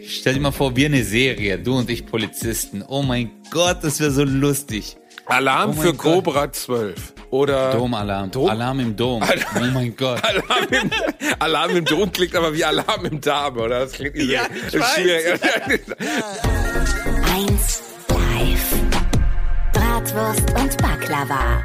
Stell dir mal vor, wir eine Serie, du und ich Polizisten. Oh mein Gott, das wäre so lustig. Alarm für Gott. Cobra 12. Oder Domalarm. Alarm im Dom. Oh mein Gott. Alarm im Dom klingt aber wie Alarm im Darm, oder? Das klingt ja, schwierig. 1 Live. Bratwurst und Baklava.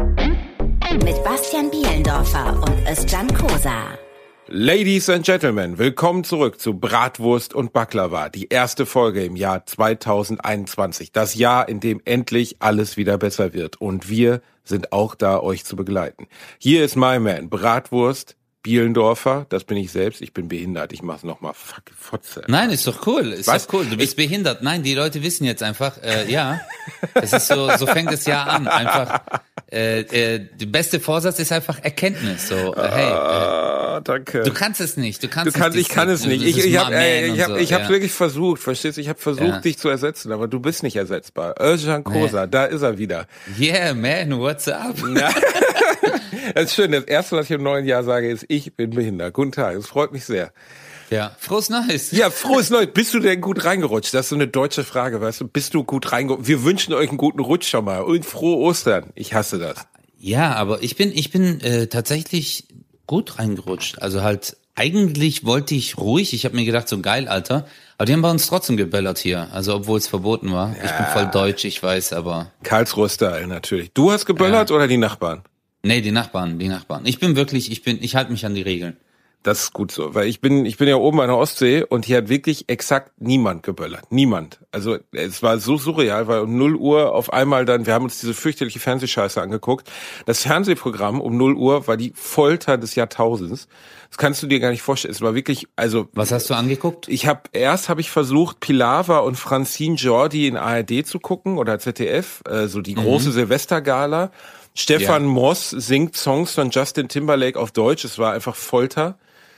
Mit Bastian Bielendorfer und Özcan Kosa. Ladies and Gentlemen, willkommen zurück zu Bratwurst und Baklava, die erste Folge im Jahr 2021. Das Jahr, in dem endlich alles wieder besser wird. Und wir sind auch da, euch zu begleiten. Hier ist my man, Bratwurst Bielendorfer, das bin ich selbst, ich bin behindert, ich mach's nochmal, fuck, Fotze. Nein, ist doch cool, doch cool, du bist behindert. Nein, die Leute wissen jetzt einfach, ja, es ist so fängt das Jahr an, einfach, der beste Vorsatz ist einfach Erkenntnis, so, hey, danke. Du kannst es nicht, ich kann es nicht, ich habe wirklich versucht, verstehst du, ich habe versucht, dich zu ersetzen, aber du bist nicht ersetzbar. Özcan Kosa, da ist er wieder. Yeah, man, what's up? Das ist schön, das erste, was ich im neuen Jahr sage, ist, ich bin behindert. Guten Tag, es freut mich sehr. Ja, frohes Neues. Ja, frohes Neues. Bist du denn gut reingerutscht? Das ist so eine deutsche Frage, weißt du? Bist du gut reingerutscht? Wir wünschen euch einen guten Rutsch schon mal und frohe Ostern. Ich hasse das. Ja, aber ich bin tatsächlich gut reingerutscht. Also halt, eigentlich wollte ich ruhig. Ich habe mir gedacht, so geil, Alter. Aber die haben bei uns trotzdem geböllert hier. Also obwohl es verboten war. Ja. Ich bin voll deutsch, ich weiß, aber... Karlsruhe-Style natürlich. Du hast geböllert oder die Nachbarn? Nee, die Nachbarn. Ich halte mich an die Regeln. Das ist gut so, weil ich bin ja oben an der Ostsee und hier hat wirklich exakt niemand geböllert. Niemand. Also es war so surreal, weil um 0 Uhr auf einmal dann, wir haben uns diese fürchterliche Fernsehscheiße angeguckt. Das Fernsehprogramm um 0 Uhr war die Folter des Jahrtausends. Das kannst du dir gar nicht vorstellen. Es war wirklich, also... Was hast du angeguckt? Erst habe ich versucht, Pilawa und Francine Jordi in ARD zu gucken oder ZDF, so die große Silvestergala. Stefan Moss singt Songs von Justin Timberlake auf Deutsch. Es war einfach Folter.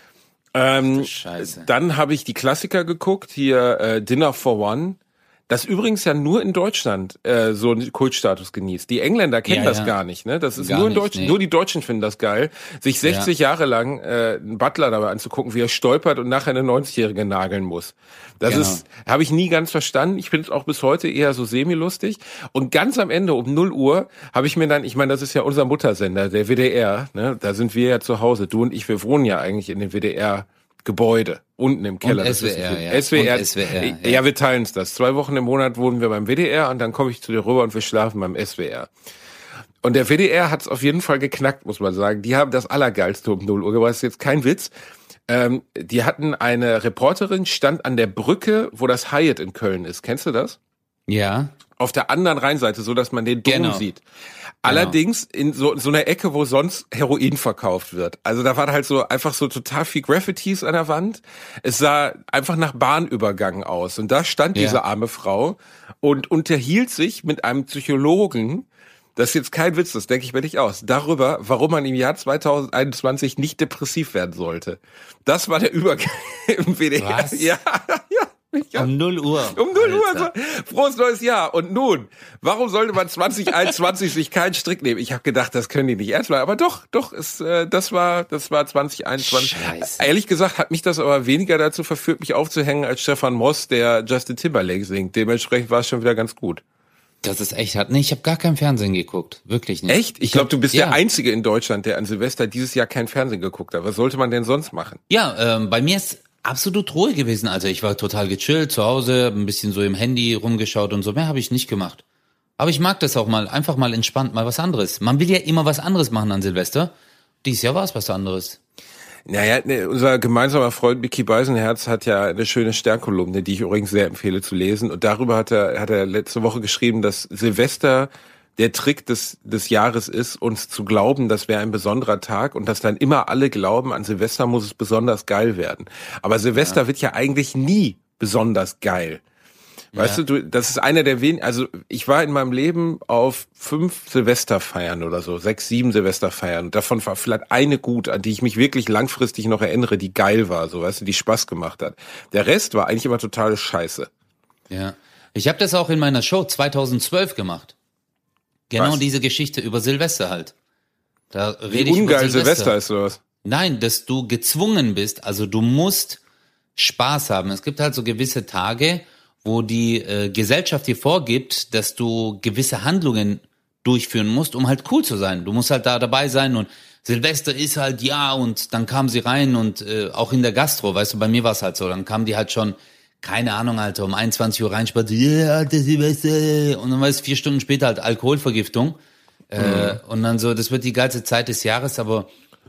Scheiße. Dann habe ich die Klassiker geguckt, hier Dinner for One. Das übrigens ja nur in Deutschland so einen Kultstatus genießt. Die Engländer kennen das gar nicht, ne? Das ist gar nur in Deutschland. Nee. Nur die Deutschen finden das geil, sich 60 Jahre lang einen Butler dabei anzugucken, wie er stolpert und nachher eine 90-Jährige nageln muss. Das habe ich nie ganz verstanden. Ich finde es auch bis heute eher so semi-lustig. Und ganz am Ende um 0 Uhr habe ich mir dann, ich meine, das ist ja unser Muttersender, der WDR, ne? Da sind wir ja zu Hause. Du und ich, wir wohnen ja eigentlich in dem WDR-Gebäude, unten im Keller. Und SWR, SWR, ja, wir teilen es das. 2 Wochen im Monat wohnen wir beim WDR und dann komme ich zu dir rüber und wir schlafen beim SWR. Und der WDR hat es auf jeden Fall geknackt, muss man sagen. Die haben das Allergeilste um 0 Uhr gemacht. Das ist jetzt kein Witz. Die hatten eine Reporterin, stand an der Brücke, wo das Hyatt in Köln ist. Kennst du das? Ja. Auf der anderen Rheinseite, so dass man den Dom sieht. Allerdings in so einer Ecke, wo sonst Heroin verkauft wird. Also da war halt so einfach so total viel Graffitis an der Wand. Es sah einfach nach Bahnübergang aus. Und da stand diese arme Frau und unterhielt sich mit einem Psychologen. Das ist jetzt kein Witz, das denke ich mir nicht aus. Darüber, warum man im Jahr 2021 nicht depressiv werden sollte. Das war der Übergang im WDR. Was? Ja. Um 0 Uhr. Um 0 Uhr. Also, frohes neues Jahr. Und nun, warum sollte man 2021 sich keinen Strick nehmen? Ich habe gedacht, das können die nicht ernst machen. Aber doch, das war 2021. Scheiße. Ehrlich gesagt hat mich das aber weniger dazu verführt, mich aufzuhängen, als Stefan Moss, der Justin Timberlake singt. Dementsprechend war es schon wieder ganz gut. Das ist echt hart. Nee, ich habe gar kein Fernsehen geguckt. Wirklich nicht. Echt? Ich glaube, du bist der Einzige in Deutschland, der an Silvester dieses Jahr kein Fernsehen geguckt hat. Was sollte man denn sonst machen? Ja, bei mir ist absolut Ruhe gewesen. Also ich war total gechillt zu Hause, hab ein bisschen so im Handy rumgeschaut und so. Mehr habe ich nicht gemacht. Aber ich mag das auch mal, einfach mal entspannt, mal was anderes. Man will ja immer was anderes machen an Silvester. Dieses Jahr war es was anderes. Naja, unser gemeinsamer Freund Micky Beisenherz hat ja eine schöne Sternkolumne, die ich übrigens sehr empfehle zu lesen. Und darüber hat er letzte Woche geschrieben, dass Silvester der Trick des Jahres ist, uns zu glauben, das wäre ein besonderer Tag und dass dann immer alle glauben, an Silvester muss es besonders geil werden. Aber Silvester wird ja eigentlich nie besonders geil. Weißt du, das ist einer der wenigen, also ich war in meinem Leben auf 5 Silvesterfeiern oder so, 6, 7 Silvesterfeiern. Und davon war vielleicht eine gut, an die ich mich wirklich langfristig noch erinnere, die geil war, so, weißt du, die Spaß gemacht hat. Der Rest war eigentlich immer totale Scheiße. Ja. Ich habe das auch in meiner Show 2012 gemacht. Genau diese Geschichte über Silvester halt. Da rede ich ungeil über Silvester ist sowas. Nein, dass du gezwungen bist, also du musst Spaß haben. Es gibt halt so gewisse Tage, wo die Gesellschaft dir vorgibt, dass du gewisse Handlungen durchführen musst, um halt cool zu sein. Du musst halt da dabei sein und Silvester ist halt und dann kamen sie rein und auch in der Gastro, weißt du, bei mir war es halt so, dann kamen die halt schon, keine Ahnung, Alter, um 21 Uhr reinspaziert, Alter, Silvester, und dann war es 4 Stunden später halt Alkoholvergiftung und dann so, das wird die geilste Zeit des Jahres, aber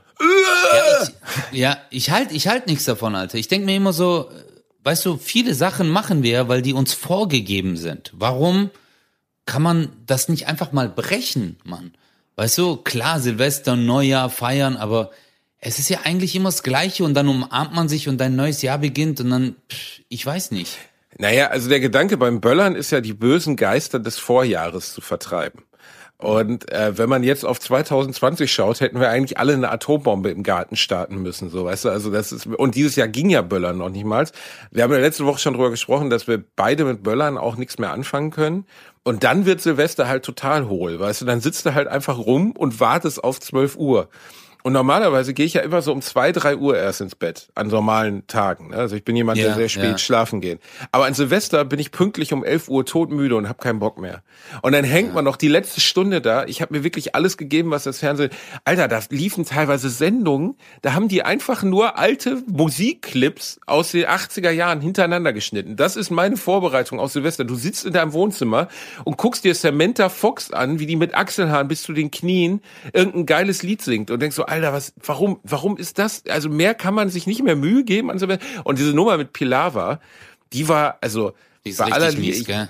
ich halt nichts davon, Alter. Ich denke mir immer so, weißt du, viele Sachen machen wir, weil die uns vorgegeben sind. Warum kann man das nicht einfach mal brechen, Mann? Weißt du, klar, Silvester, Neujahr, feiern, aber es ist ja eigentlich immer das Gleiche und dann umarmt man sich und dein neues Jahr beginnt und dann, ich weiß nicht. Naja, also der Gedanke beim Böllern ist ja, die bösen Geister des Vorjahres zu vertreiben. Und wenn man jetzt auf 2020 schaut, hätten wir eigentlich alle eine Atombombe im Garten starten müssen, so, weißt du, also das ist, und dieses Jahr ging ja Böllern noch nicht mal. Wir haben ja letzte Woche schon drüber gesprochen, dass wir beide mit Böllern auch nichts mehr anfangen können. Und dann wird Silvester halt total hohl, weißt du, dann sitzt du halt einfach rum und wartest auf 12 Uhr. Und normalerweise gehe ich ja immer so um 2, 3 Uhr erst ins Bett, an normalen Tagen. Also ich bin jemand, der sehr spät schlafen geht. Aber an Silvester bin ich pünktlich um 11 Uhr todmüde und habe keinen Bock mehr. Und dann hängt man noch die letzte Stunde da. Ich habe mir wirklich alles gegeben, was das Fernsehen... Alter, da liefen teilweise Sendungen, da haben die einfach nur alte Musikclips aus den 80er Jahren hintereinander geschnitten. Das ist meine Vorbereitung auf Silvester. Du sitzt in deinem Wohnzimmer und guckst dir Samantha Fox an, wie die mit Achselhaaren bis zu den Knien irgendein geiles Lied singt und denkst so, Alter, warum ist das? Also mehr kann man sich nicht mehr Mühe geben an Silvester. Und diese Nummer mit Pilava, die war, also Die ist bei aller richtig Liebe, mies, gell?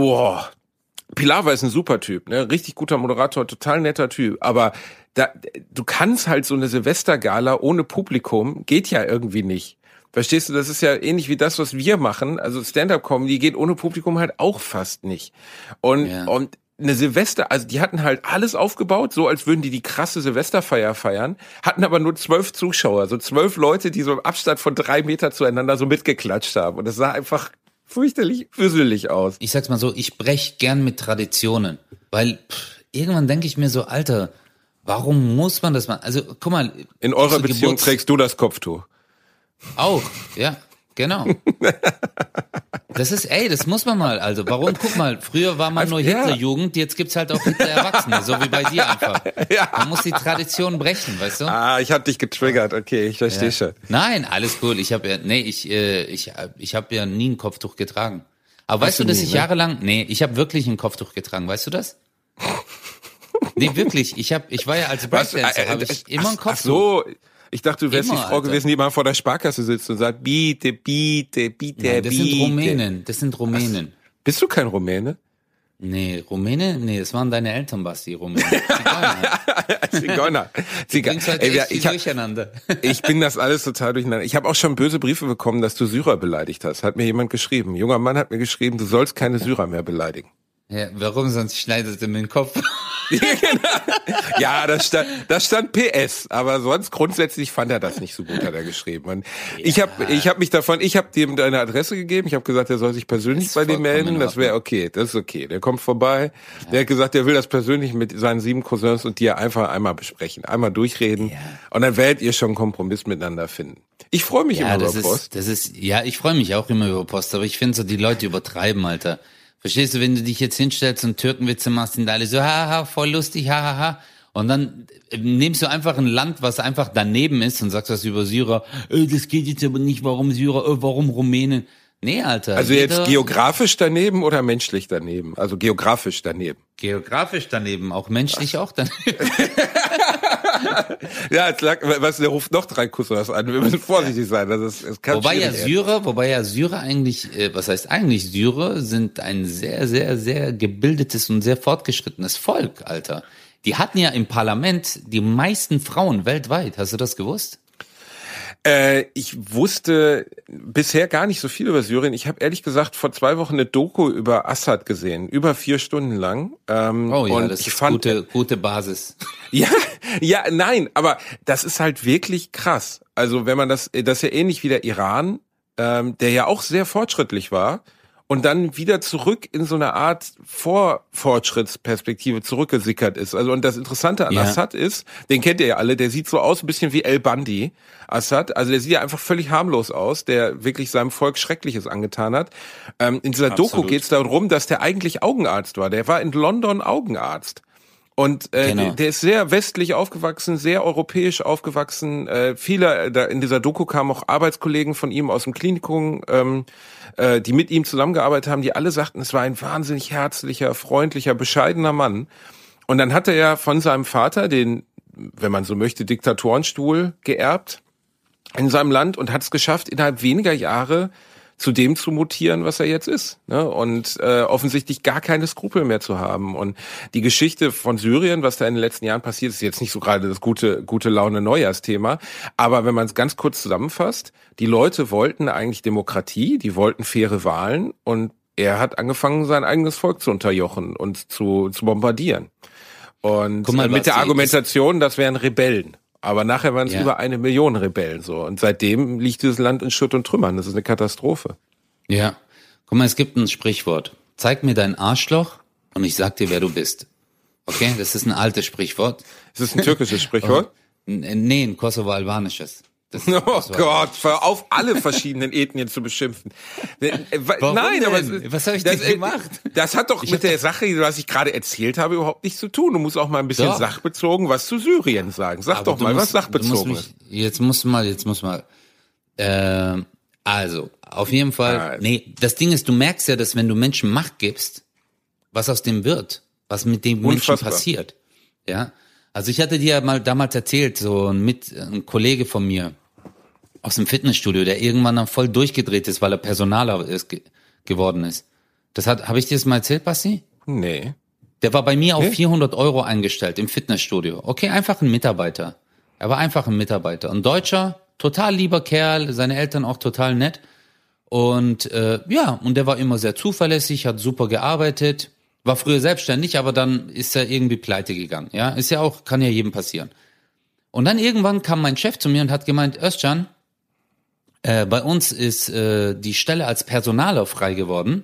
Pilava ist ein super Typ, ne? Richtig guter Moderator, total netter Typ. Aber du kannst halt so eine Silvestergala ohne Publikum, geht ja irgendwie nicht. Verstehst du, das ist ja ähnlich wie das, was wir machen. Also Stand-Up-Comedy geht ohne Publikum halt auch fast nicht. Und eine Silvester, also die hatten halt alles aufgebaut, so als würden die krasse Silvesterfeier feiern, hatten aber nur 12 Zuschauer, so 12 Leute, die so im Abstand von 3 Meter zueinander so mitgeklatscht haben. Und das sah einfach fürchterlich füsselig aus. Ich sag's mal so, ich brech gern mit Traditionen, weil irgendwann denke ich mir so, Alter, warum muss man das machen? Also guck mal. In eurer Beziehung trägst du das Kopftuch. Auch, ja, genau. Das muss man mal, also warum, guck mal, früher war man nur Hitlerjugend, jetzt gibt's halt auch Hitler-Erwachsene, so wie bei dir einfach. Man muss die Tradition brechen, weißt du? Ah, ich hab dich getriggert, okay, ich verstehe schon. Nein, alles cool, ich habe ja nie ein Kopftuch getragen. Aber weißt du, dass ich jahrelang, ich habe wirklich ein Kopftuch getragen, weißt du das? Nee, wirklich, ich war ja als Breakdancer, habe ich immer ein Kopftuch. Ach so. Ich dachte, du wärst die Frau gewesen, die mal vor der Sparkasse sitzt und sagt, biete. Nein, das sind Rumänen. Bist du kein Rumäne? Nee, Rumäne? Nee, das waren deine Eltern, Basti, Rumäne. Zigeuner. Durcheinander. Ich bin das alles total durcheinander. Ich habe auch schon böse Briefe bekommen, dass du Syrer beleidigt hast. Hat mir jemand geschrieben. Ein junger Mann hat mir geschrieben, du sollst keine Syrer mehr beleidigen. Ja, warum, sonst schneidet er mir den Kopf. Ja, das stand PS, aber sonst grundsätzlich fand er das nicht so gut, hat er geschrieben. Und ich habe dem deine Adresse gegeben, ich habe gesagt, er soll sich persönlich bei dir melden, das wäre okay, das ist okay. Der kommt vorbei, der hat gesagt, er will das persönlich mit seinen 7 Cousins und dir einfach einmal besprechen, einmal durchreden und dann werdet ihr schon einen Kompromiss miteinander finden. Ich freue mich immer über Post. Ich freue mich auch immer über Post, aber ich finde so, die Leute übertreiben, Alter. Verstehst du, wenn du dich jetzt hinstellst und Türkenwitze machst, sind alle so, haha, voll lustig, hahaha. Und dann nimmst du einfach ein Land, was einfach daneben ist und sagst was über Syrer. Das geht jetzt aber nicht, warum Syrer, warum Rumänen? Nee, Alter. Also jetzt geografisch daneben oder menschlich daneben? Also geografisch daneben. Geografisch daneben, auch menschlich auch daneben. Ja, der ruft noch 3 Cousins an. Wir müssen vorsichtig sein. Das kann wobei ja Syrer eigentlich, was heißt eigentlich? Syrer sind ein sehr, sehr, sehr gebildetes und sehr fortgeschrittenes Volk, Alter. Die hatten ja im Parlament die meisten Frauen weltweit. Hast du das gewusst? Ich wusste bisher gar nicht so viel über Syrien. Ich habe ehrlich gesagt vor 2 Wochen eine Doku über Assad gesehen, über 4 Stunden lang. Und das ist gute Basis. Nein, aber das ist halt wirklich krass. Also wenn man das ist ja ähnlich wie der Iran, der ja auch sehr fortschrittlich war und dann wieder zurück in so eine Art Vorfortschrittsperspektive zurückgesickert ist. Also und das Interessante an Assad ist, den kennt ihr ja alle, der sieht so aus, ein bisschen wie El Bundy, Assad. Also der sieht ja einfach völlig harmlos aus, der wirklich seinem Volk Schreckliches angetan hat. In dieser Doku geht es darum, dass der eigentlich Augenarzt war. Der war in London Augenarzt. Und der ist sehr westlich aufgewachsen, sehr europäisch aufgewachsen. Viele in dieser Doku kamen auch Arbeitskollegen von ihm aus dem Klinikum, die mit ihm zusammengearbeitet haben, die alle sagten, es war ein wahnsinnig herzlicher, freundlicher, bescheidener Mann. Und dann hat er ja von seinem Vater den, wenn man so möchte, Diktatorenstuhl geerbt in seinem Land und hat es geschafft, innerhalb weniger Jahre zu dem zu mutieren, was er jetzt ist, ne? Und offensichtlich gar keine Skrupel mehr zu haben. Und die Geschichte von Syrien, was da in den letzten Jahren passiert, ist jetzt nicht so gerade das gute Laune Neujahrsthema. Aber wenn man es ganz kurz zusammenfasst, die Leute wollten eigentlich Demokratie, die wollten faire Wahlen und er hat angefangen, sein eigenes Volk zu unterjochen und zu bombardieren. Und mit der Argumentation, das wären Rebellen. Aber nachher waren es über 1 Million Rebellen so. Und seitdem liegt dieses Land in Schutt und Trümmern. Das ist eine Katastrophe. Ja. Guck mal, es gibt ein Sprichwort. Zeig mir dein Arschloch und ich sag dir, wer du bist. Okay? Das ist ein altes Sprichwort. Ist das ein türkisches Sprichwort? Nee, ein Kosovo-albanisches. Oh Gott, hör auf, alle verschiedenen Ethnien zu beschimpfen. Warum Nein, denn? aber was habe ich denn gemacht? Das hat doch mit der Sache, was ich gerade erzählt habe, überhaupt nichts zu tun. Du musst auch mal ein bisschen sachbezogen was zu Syrien sagen. Sag doch mal, was sachbezogen ist. Jetzt muss mal. Also, auf jeden Fall. Nee, das Ding ist, du merkst ja, dass wenn du Menschen Macht gibst, was aus dem wird, was mit dem Menschen passiert. Ja. Also ich hatte dir ja mal damals erzählt, so ein Kollege von mir aus dem Fitnessstudio, der irgendwann dann voll durchgedreht ist, weil er Personaler geworden ist. Habe ich dir das mal erzählt, Basti? Nee. Der war bei mir auf 400 € eingestellt im Fitnessstudio. Okay, einfach ein Mitarbeiter. Er war einfach ein Mitarbeiter. Ein Deutscher, total lieber Kerl, seine Eltern auch total nett. Und und der war immer sehr zuverlässig, hat super gearbeitet. War früher selbstständig, aber dann ist er irgendwie pleite gegangen. Ja, ist ja auch, kann ja jedem passieren. Und dann irgendwann kam mein Chef zu mir und hat gemeint, Özcan, bei uns ist die Stelle als Personaler frei geworden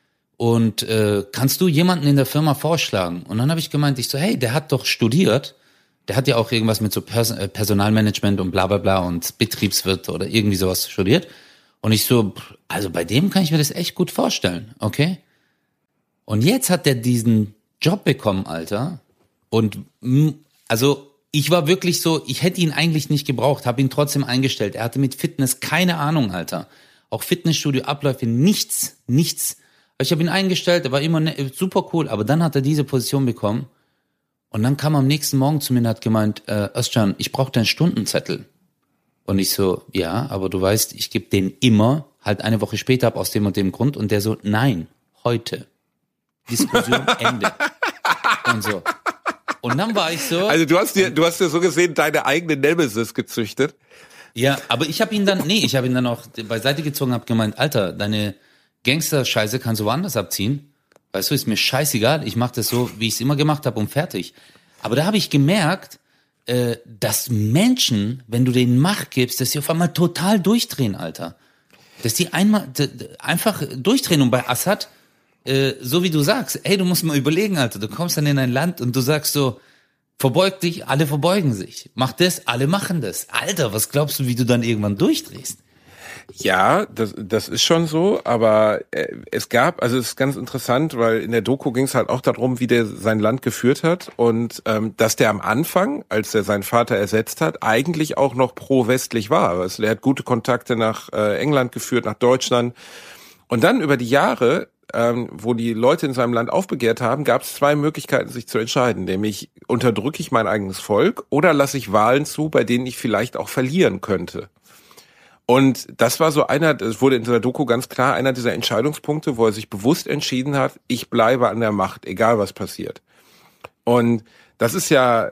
und kannst du jemanden in der Firma vorschlagen? Und dann habe ich gemeint, hey, der hat doch studiert, der hat ja auch irgendwas mit so Personalmanagement und bla bla bla und Betriebswirt oder irgendwie sowas studiert. Und ich so, also bei dem kann ich mir das echt gut vorstellen, okay? Und jetzt hat der diesen Job bekommen, Alter. Und also ich war wirklich so, ich hätte ihn eigentlich nicht gebraucht, habe ihn trotzdem eingestellt. Er hatte mit Fitness keine Ahnung, Alter. Auch Fitnessstudio-Abläufe, nichts. Ich habe ihn eingestellt, er war immer super cool, aber dann hat er diese Position bekommen. Und dann kam er am nächsten Morgen zu mir und hat gemeint, Özcan, ich brauche deinen Stundenzettel. Und ich so, ja, aber du weißt, ich gebe den immer, halt eine Woche später ab aus dem und dem Grund. Und der so, nein, heute. Diskussion, Ende. Und so. Und dann war ich so. Also du hast dir so gesehen deine eigene Nemesis gezüchtet. Ja, aber ich habe ihn dann auch beiseite gezogen, habe gemeint, Alter, deine Gangster-Scheiße kannst du woanders abziehen. Weißt du, ist mir scheißegal. Ich mache das so, wie ich es immer gemacht habe und fertig. Aber da habe ich gemerkt, dass Menschen, wenn du denen Macht gibst, dass sie auf einmal total durchdrehen, Alter. Dass die einfach durchdrehen. Und bei Assad, so wie du sagst, du musst mal überlegen, Alter, du kommst dann in ein Land und du sagst so, verbeug dich, alle verbeugen sich. Mach das, alle machen das. Alter, was glaubst du, wie du dann irgendwann durchdrehst? Ja, das ist schon so, aber es ist ganz interessant, weil in der Doku ging es halt auch darum, wie der sein Land geführt hat und dass der am Anfang, als er seinen Vater ersetzt hat, eigentlich auch noch pro-westlich war. Also er hat gute Kontakte nach England geführt, nach Deutschland und dann über die Jahre, wo die Leute in seinem Land aufbegehrt haben, gab es 2 Möglichkeiten, sich zu entscheiden, nämlich unterdrücke ich mein eigenes Volk oder lasse ich Wahlen zu, bei denen ich vielleicht auch verlieren könnte. Und das war so es wurde in der Doku ganz klar, einer dieser Entscheidungspunkte, wo er sich bewusst entschieden hat, ich bleibe an der Macht, egal was passiert. Und das ist ja,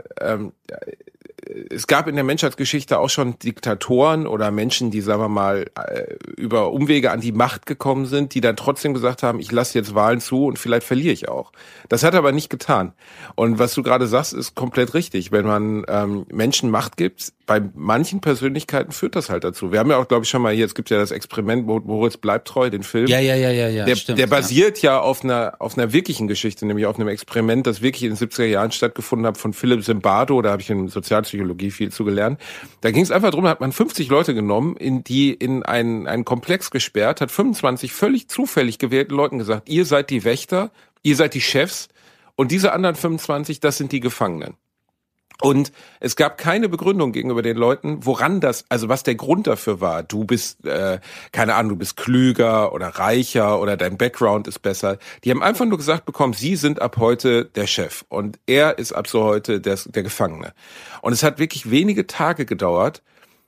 es gab in der Menschheitsgeschichte auch schon Diktatoren oder Menschen, die, sagen wir mal, über Umwege an die Macht gekommen sind, die dann trotzdem gesagt haben, ich lasse jetzt Wahlen zu und vielleicht verliere ich auch. Das hat er aber nicht getan. Und was du gerade sagst, ist komplett richtig. Wenn man Menschen Macht gibt, bei manchen Persönlichkeiten führt das halt dazu. Wir haben ja auch, glaube ich, schon mal hier, es gibt ja das Experiment Moritz bleibt treu, den Film. Ja, Der basiert ja auf einer wirklichen Geschichte, nämlich auf einem Experiment, das wirklich in den 70er Jahren stattgefunden hat von Philipp Zimbardo, da habe ich in Sozialpsychologie viel zu gelernt. Da ging es einfach darum, hat man 50 Leute genommen, die in einen Komplex gesperrt, hat 25 völlig zufällig gewählten Leuten gesagt, ihr seid die Wächter, ihr seid die Chefs und diese anderen 25, das sind die Gefangenen. Und es gab keine Begründung gegenüber den Leuten, was der Grund dafür war. Du bist, keine Ahnung, du bist klüger oder reicher oder dein Background ist besser. Die haben einfach nur gesagt bekommen, sie sind ab heute der Chef und er ist ab so heute der Gefangene. Und es hat wirklich wenige Tage gedauert,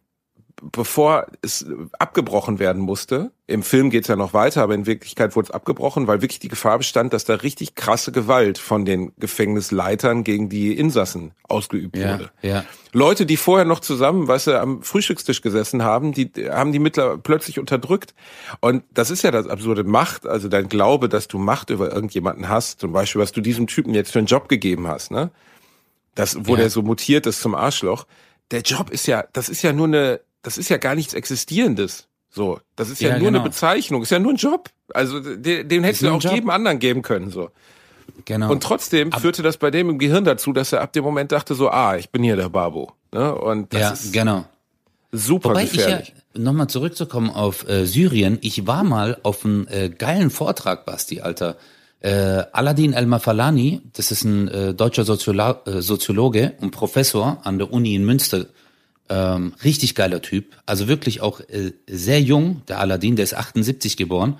bevor es abgebrochen werden musste. Im Film geht's ja noch weiter, aber in Wirklichkeit wurde es abgebrochen, weil wirklich die Gefahr bestand, dass da richtig krasse Gewalt von den Gefängnisleitern gegen die Insassen ausgeübt wurde. Ja. Leute, die vorher noch zusammen, am Frühstückstisch gesessen haben, die haben die Mittler plötzlich unterdrückt. Und das ist ja das absurde Macht, also dein Glaube, dass du Macht über irgendjemanden hast, zum Beispiel, was du diesem Typen jetzt für einen Job gegeben hast, ne? Der so mutiert ist zum Arschloch. Der Job das ist ja gar nichts Existierendes. So, das ist ja nur eine Bezeichnung, ist ja nur ein Job. Also den hättest du auch jedem anderen geben können. So. Genau. Und trotzdem führte das bei dem im Gehirn dazu, dass er ab dem Moment dachte so, ich bin hier der Babo. Ne? Und das ist super gefährlich. Nochmal zurückzukommen auf Syrien, ich war mal auf einem geilen Vortrag, Basti, Alter. Aladin El-Mafalani, das ist ein deutscher Soziologe und Professor an der Uni in Münster. Richtig geiler Typ, also wirklich auch sehr jung, der Aladin, der ist 78 geboren.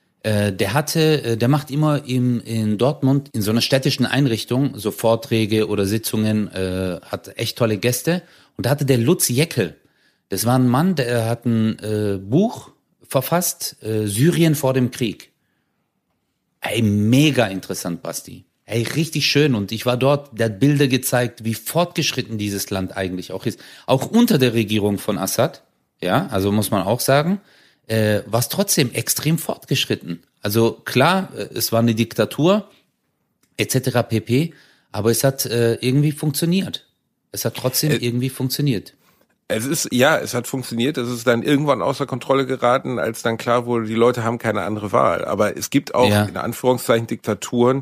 Der macht immer in Dortmund in so einer städtischen Einrichtung so Vorträge oder Sitzungen, hat echt tolle Gäste. Und da hatte der Lutz Jeckel, das war ein Mann, der hat ein Buch verfasst, Syrien vor dem Krieg. Ey, mega interessant, Basti. Ey, richtig schön. Und ich war dort, der hat Bilder gezeigt, wie fortgeschritten dieses Land eigentlich auch ist. Auch unter der Regierung von Assad, ja, also muss man auch sagen, war es trotzdem extrem fortgeschritten. Also klar, es war eine Diktatur, etc. pp., aber es hat irgendwie funktioniert. Es hat trotzdem irgendwie funktioniert. Es hat funktioniert. Es ist dann irgendwann außer Kontrolle geraten, als dann klar wurde, die Leute haben keine andere Wahl. Aber es gibt auch, in Anführungszeichen, Diktaturen,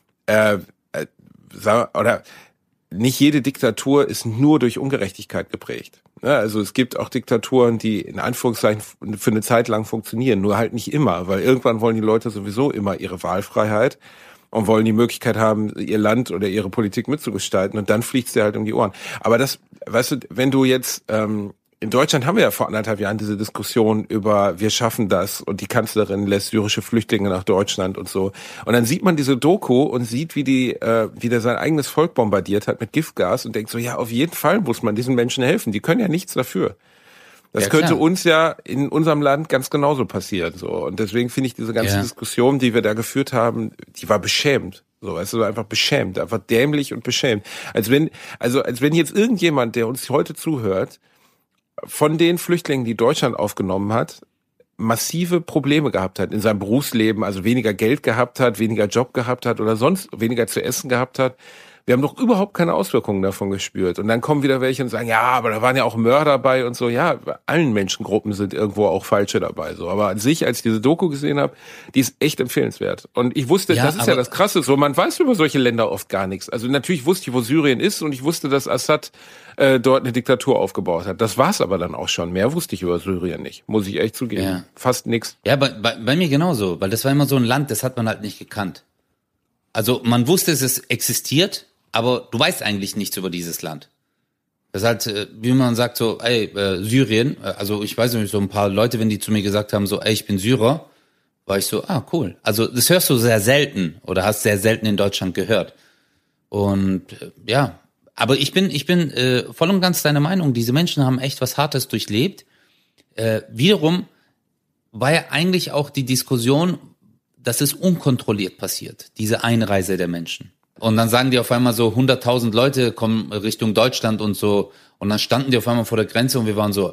oder nicht jede Diktatur ist nur durch Ungerechtigkeit geprägt. Ja, also es gibt auch Diktaturen, die in Anführungszeichen für eine Zeit lang funktionieren, nur halt nicht immer, weil irgendwann wollen die Leute sowieso immer ihre Wahlfreiheit und wollen die Möglichkeit haben, ihr Land oder ihre Politik mitzugestalten und dann fliegt's dir halt um die Ohren. Aber das, weißt du, wenn du jetzt in Deutschland haben wir ja vor 1,5 Jahren diese Diskussion über wir schaffen das und die Kanzlerin lässt syrische Flüchtlinge nach Deutschland und so. Und dann sieht man diese Doku und sieht, wie der sein eigenes Volk bombardiert hat mit Giftgas und denkt so, ja, auf jeden Fall muss man diesen Menschen helfen. Die können ja nichts dafür. Das könnte uns ja in unserem Land ganz genauso passieren, so. Und deswegen finde ich diese ganze Diskussion, die wir da geführt haben, die war beschämend. So, es ist einfach beschämt, einfach dämlich und beschämt. Als wenn jetzt irgendjemand, der uns heute zuhört, von den Flüchtlingen, die Deutschland aufgenommen hat, massive Probleme gehabt hat in seinem Berufsleben, also weniger Geld gehabt hat, weniger Job gehabt hat oder sonst weniger zu essen gehabt hat. Wir haben doch überhaupt keine Auswirkungen davon gespürt. Und dann kommen wieder welche und sagen, ja, aber da waren ja auch Mörder dabei und so. Ja, bei allen Menschengruppen sind irgendwo auch Falsche dabei. So, aber an sich, als ich diese Doku gesehen habe, die ist echt empfehlenswert. Und ich wusste, das ist ja das Krasse, so man weiß über solche Länder oft gar nichts. Also natürlich wusste ich, wo Syrien ist und ich wusste, dass Assad dort eine Diktatur aufgebaut hat. Das war's aber dann auch schon. Mehr wusste ich über Syrien nicht, muss ich echt zugeben. Ja. Fast nix. Ja, bei mir genauso, weil das war immer so ein Land, das hat man halt nicht gekannt. Also man wusste, es existiert, aber du weißt eigentlich nichts über dieses Land. Das ist halt, wie man sagt so, Syrien, also ich weiß nicht, so ein paar Leute, wenn die zu mir gesagt haben so, ich bin Syrer, war ich so, cool. Also das hörst du sehr selten oder hast sehr selten in Deutschland gehört. Und aber ich bin voll und ganz deiner Meinung, diese Menschen haben echt was Hartes durchlebt. Wiederum war ja eigentlich auch die Diskussion, dass es unkontrolliert passiert, diese Einreise der Menschen. Und dann sagen die auf einmal so, 100.000 Leute kommen Richtung Deutschland und so. Und dann standen die auf einmal vor der Grenze und wir waren so,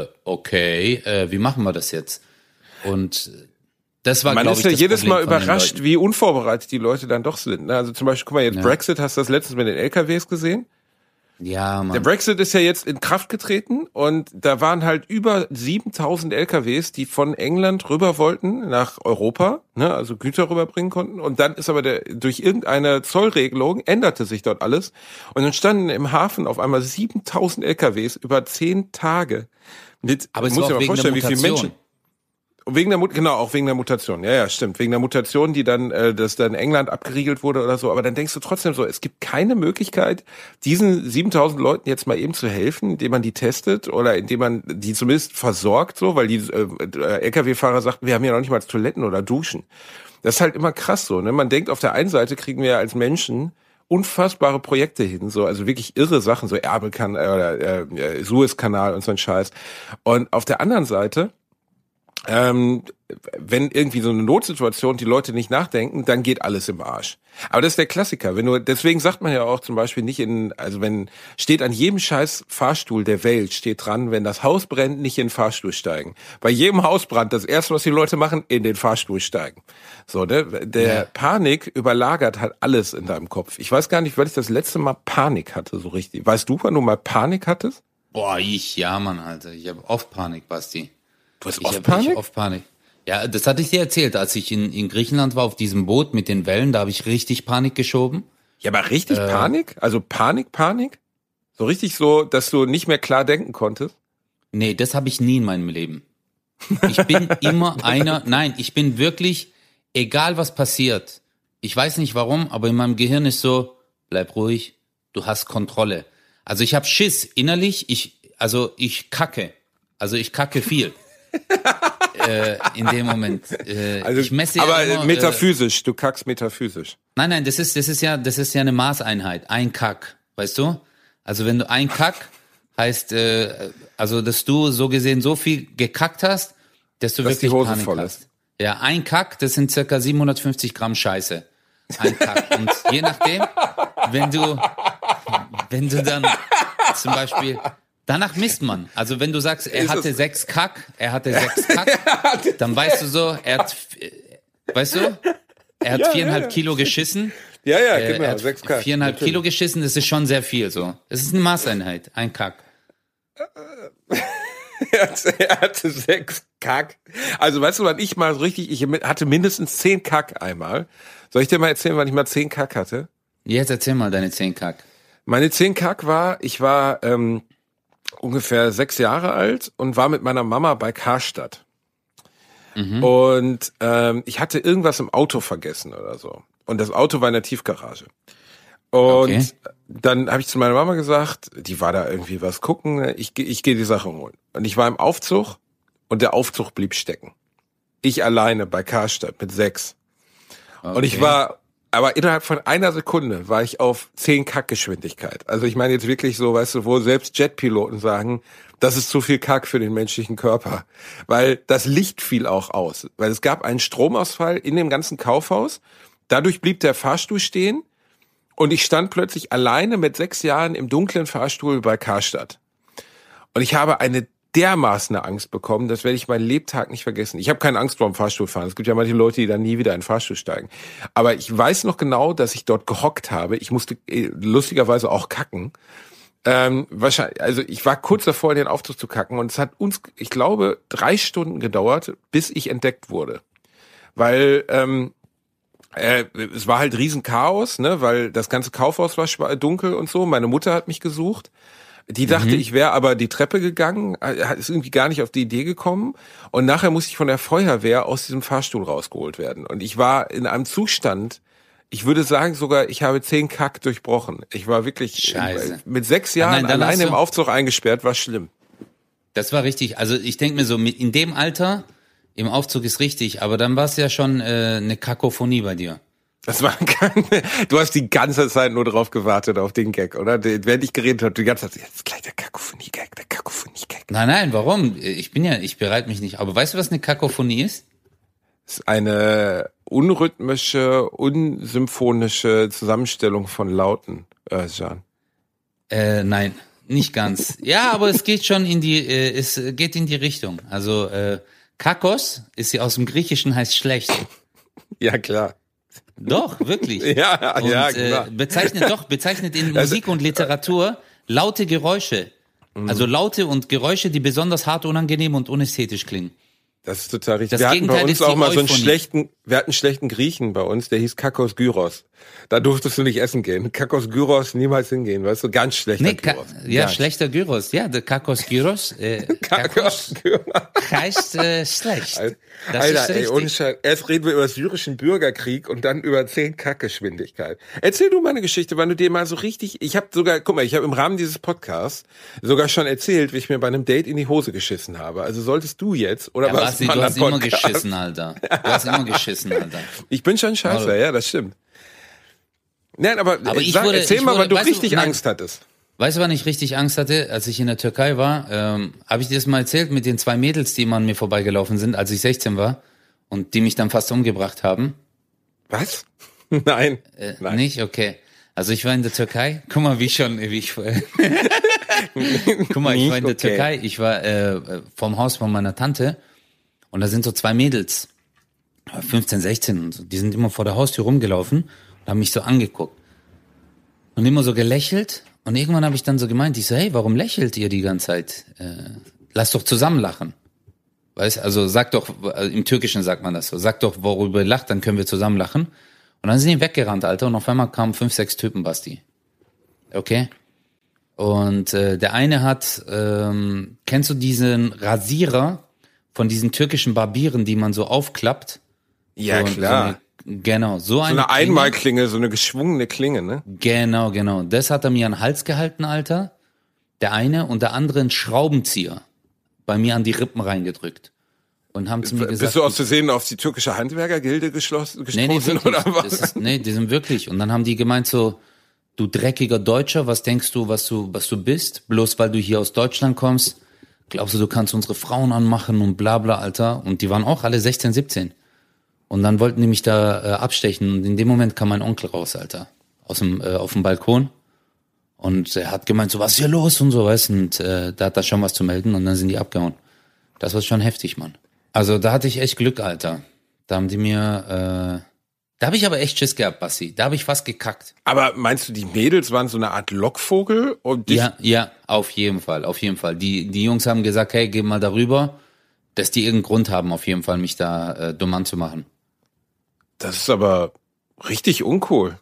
okay, wie machen wir das jetzt? Und das war, glaube ich, das Man ist ja jedes Mal überrascht, wie unvorbereitet die Leute dann doch sind. Also zum Beispiel, guck mal, jetzt Brexit, hast du das letztens mit den LKWs gesehen? Ja, Mann. Der Brexit ist ja jetzt in Kraft getreten und da waren halt über 7000 LKWs, die von England rüber wollten nach Europa, ne, also Güter rüberbringen konnten. Und dann ist aber durch irgendeine Zollregelung änderte sich dort alles. Und dann standen im Hafen auf einmal 7000 LKWs über 10 Tage. Aber es war auch wegen der Mutation. Auch wegen der Mutation. Ja, stimmt. Wegen der Mutation, die dann, dass dann England abgeriegelt wurde oder so. Aber dann denkst du trotzdem so, es gibt keine Möglichkeit, diesen 7000 Leuten jetzt mal eben zu helfen, indem man die testet oder indem man die zumindest versorgt, so, weil die LKW-Fahrer sagten, wir haben ja noch nicht mal Toiletten oder Duschen. Das ist halt immer krass so, ne? Man denkt, auf der einen Seite kriegen wir als Menschen unfassbare Projekte hin, so, also wirklich irre Sachen, so Ärmelkanal oder Suezkanal und so ein Scheiß. Und auf der anderen Seite, wenn irgendwie so eine Notsituation die Leute nicht nachdenken, dann geht alles im Arsch. Aber das ist der Klassiker. Deswegen sagt man ja auch zum Beispiel steht an jedem scheiß Fahrstuhl der Welt, steht dran, wenn das Haus brennt, nicht in den Fahrstuhl steigen. Bei jedem Hausbrand, das erste, was die Leute machen, in den Fahrstuhl steigen. So, ne? Der Panik überlagert halt alles in deinem Kopf. Ich weiß gar nicht, wann ich das letzte Mal Panik hatte, so richtig. Weißt du, wann du mal Panik hattest? Boah, Mann, Alter. Ich habe oft Panik, Basti. Du hast oft Panik? Ich oft Panik. Ja, das hatte ich dir erzählt, als ich in Griechenland war, auf diesem Boot mit den Wellen, da habe ich richtig Panik geschoben. Ja, aber richtig Panik? Also Panik? So richtig so, dass du nicht mehr klar denken konntest? Nee, das habe ich nie in meinem Leben. Ich bin immer ich bin wirklich, egal was passiert, ich weiß nicht warum, aber in meinem Gehirn ist so, bleib ruhig, du hast Kontrolle. Also ich habe Schiss innerlich, ich kacke. Also ich kacke viel. In dem Moment. Ich messe aber immer, metaphysisch, du kackst metaphysisch. Nein, das ist ja eine Maßeinheit. Ein Kack, weißt du? Also wenn du ein Kack heißt, dass du so gesehen so viel gekackt hast, dass du wirklich Panik hast. Ja, ein Kack, das sind circa 750 Gramm Scheiße. Ein Kack. Und je nachdem, wenn du dann zum Beispiel, danach misst man. Also wenn du sagst, er hatte 6 Kack, dann weißt du so, er hat 4,5 Kilo geschissen. Ja, genau, er hat 6 Kack. 4,5 Kilo geschissen, das ist schon sehr viel so. Es ist eine Maßeinheit, ein Kack. Er hatte 6 Kack. Also weißt du, wann ich mal so richtig, ich hatte mindestens 10 Kack einmal. Soll ich dir mal erzählen, wann ich mal 10 Kack hatte? Jetzt erzähl mal deine 10 Kack. Meine 10 Kack ich war ungefähr 6 Jahre alt und war mit meiner Mama bei Karstadt. Mhm. Und ich hatte irgendwas im Auto vergessen oder so. Und das Auto war in der Tiefgarage. Und dann habe ich zu meiner Mama gesagt, die war da irgendwie was gucken, ich gehe die Sache holen. Und ich war im Aufzug und der Aufzug blieb stecken. Ich alleine bei Karstadt mit 6. Okay. Und ich war, aber innerhalb von einer Sekunde war ich auf 10 Kackgeschwindigkeit. Also ich meine jetzt wirklich so, weißt du, wo selbst Jetpiloten sagen, das ist zu viel Kack für den menschlichen Körper. Weil das Licht fiel auch aus. Weil es gab einen Stromausfall in dem ganzen Kaufhaus. Dadurch blieb der Fahrstuhl stehen. Und ich stand plötzlich alleine mit 6 Jahren im dunklen Fahrstuhl bei Karstadt. Und ich habe eine dermaßen Angst bekommen, das werde ich meinen Lebtag nicht vergessen. Ich habe keine Angst vor dem Fahrstuhlfahren. Es gibt ja manche Leute, die dann nie wieder in den Fahrstuhl steigen. Aber ich weiß noch genau, dass ich dort gehockt habe. Ich musste lustigerweise auch kacken. Wahrscheinlich, also ich war kurz davor, in den Aufzug zu kacken. Und es hat uns, ich glaube, 3 Stunden gedauert, bis ich entdeckt wurde. Weil es war halt Riesenchaos, ne, weil das ganze Kaufhaus war dunkel und so. Meine Mutter hat mich gesucht. Die dachte, ich wäre aber die Treppe gegangen, ist irgendwie gar nicht auf die Idee gekommen. Und nachher musste ich von der Feuerwehr aus diesem Fahrstuhl rausgeholt werden. Und ich war in einem Zustand, ich würde sagen sogar, ich habe 10 Kack durchbrochen. Ich war wirklich mit 6 Jahren alleine im Aufzug eingesperrt, war schlimm. Das war richtig. Also ich denke mir so, in dem Alter, im Aufzug ist richtig, aber dann war es ja schon eine Kakophonie bei dir. Das war du hast die ganze Zeit nur drauf gewartet auf den Gag, oder? Während ich geredet habe, die ganze Zeit, jetzt gleich der Kakophonie-Gag. Nein, warum? Ich bereite mich nicht. Aber weißt du, was eine Kakophonie ist? Das ist eine unrhythmische, unsymphonische Zusammenstellung von Lauten, Jan. Nein, nicht ganz. Ja, aber es geht schon es geht in die Richtung. Also, Kakos ist ja aus dem Griechischen, heißt schlecht. Ja, klar. Doch, wirklich. Ja, und, ja, klar. Bezeichnet in Musik und Literatur laute Geräusche. Also laute und Geräusche, die besonders hart, unangenehm und unästhetisch klingen. Das ist total richtig. Das Wir hatten bei Gegenteil uns ist die auch mal so Euphonie. wir hatten einen schlechten Griechen bei uns, der hieß Kakos Gyros. Da durftest du nicht essen gehen. Kakos Gyros niemals hingehen, weißt du, ganz schlechter Gyros. Schlechter Gyros. Ja, der Kakos Gyros. Kakos Gyros. heißt schlecht. Das Alter, ist ey, richtig. ohne Scheiß. Erst reden wir über den syrischen Bürgerkrieg und dann über 10 Kackgeschwindigkeit. Erzähl du mal eine Geschichte, wann du dir mal so richtig, ich habe im Rahmen dieses Podcasts sogar schon erzählt, wie ich mir bei einem Date in die Hose geschissen habe. Also solltest du jetzt, oder Ja, was? Basti, du hast immer geschissen, Alter. Du hast immer geschissen, Alter. Ich bin schon scheiße, ja, das stimmt. Nein, aber erzähl mal, wann du richtig Angst hattest. Weißt du, wann ich richtig Angst hatte? Als ich in der Türkei war, habe ich dir das mal erzählt mit den 2 Mädels, die immer an mir vorbeigelaufen sind, als ich 16 war und die mich dann fast umgebracht haben. Was? Nein. Nein. Nicht? Okay. Also ich war in der Türkei. Guck mal, ich war in der Türkei. Ich war vorm Haus von meiner Tante und da sind so 2 Mädels, 15, 16 und so. Die sind immer vor der Haustür rumgelaufen und haben mich so angeguckt und immer so gelächelt. Und irgendwann habe ich dann so gemeint, ich so, hey, warum lächelt ihr die ganze Zeit? Lass doch zusammen lachen. Weißt, also sag doch, im Türkischen sagt man das so, sag doch, worüber ihr lacht, dann können wir zusammen lachen. Und dann sind die weggerannt, Alter, und auf einmal kamen 5, 6 Typen, Basti. Okay? Und der eine hat, kennst du diesen Rasierer von diesen türkischen Barbieren, die man so aufklappt? Ja, so, klar. So eine Einmalklinge, so eine geschwungene Klinge, ne? Genau. Das hat er mir an den Hals gehalten, Alter. Der eine und der andere einen Schraubenzieher bei mir an die Rippen reingedrückt. Und haben zu mir gesagt... Bist du aus Versehen auf die türkische Handwerkergilde gestoßen, nee, oder was? Die sind wirklich. Und dann haben die gemeint so, du dreckiger Deutscher, was denkst du, was du bist? Bloß weil du hier aus Deutschland kommst, glaubst du kannst unsere Frauen anmachen und bla bla, Alter. Und die waren auch alle 16, 17. Und dann wollten die mich da abstechen. Und in dem Moment kam mein Onkel raus, Alter. Auf dem Balkon. Und er hat gemeint, so, was ist hier los? Und so, weißt du. Und da hat er schon was zu melden. Und dann sind die abgehauen. Das war schon heftig, Mann. Also da hatte ich echt Glück, Alter. Da haben die mir... Da habe ich aber echt Schiss gehabt, Basti. Da habe ich fast gekackt. Aber meinst du, die Mädels waren so eine Art Lockvogel? Und Ja, auf jeden Fall. Die Jungs haben gesagt, hey, geh mal darüber. Dass die irgendeinen Grund haben, auf jeden Fall, mich da dumm anzumachen. Das ist aber richtig uncool.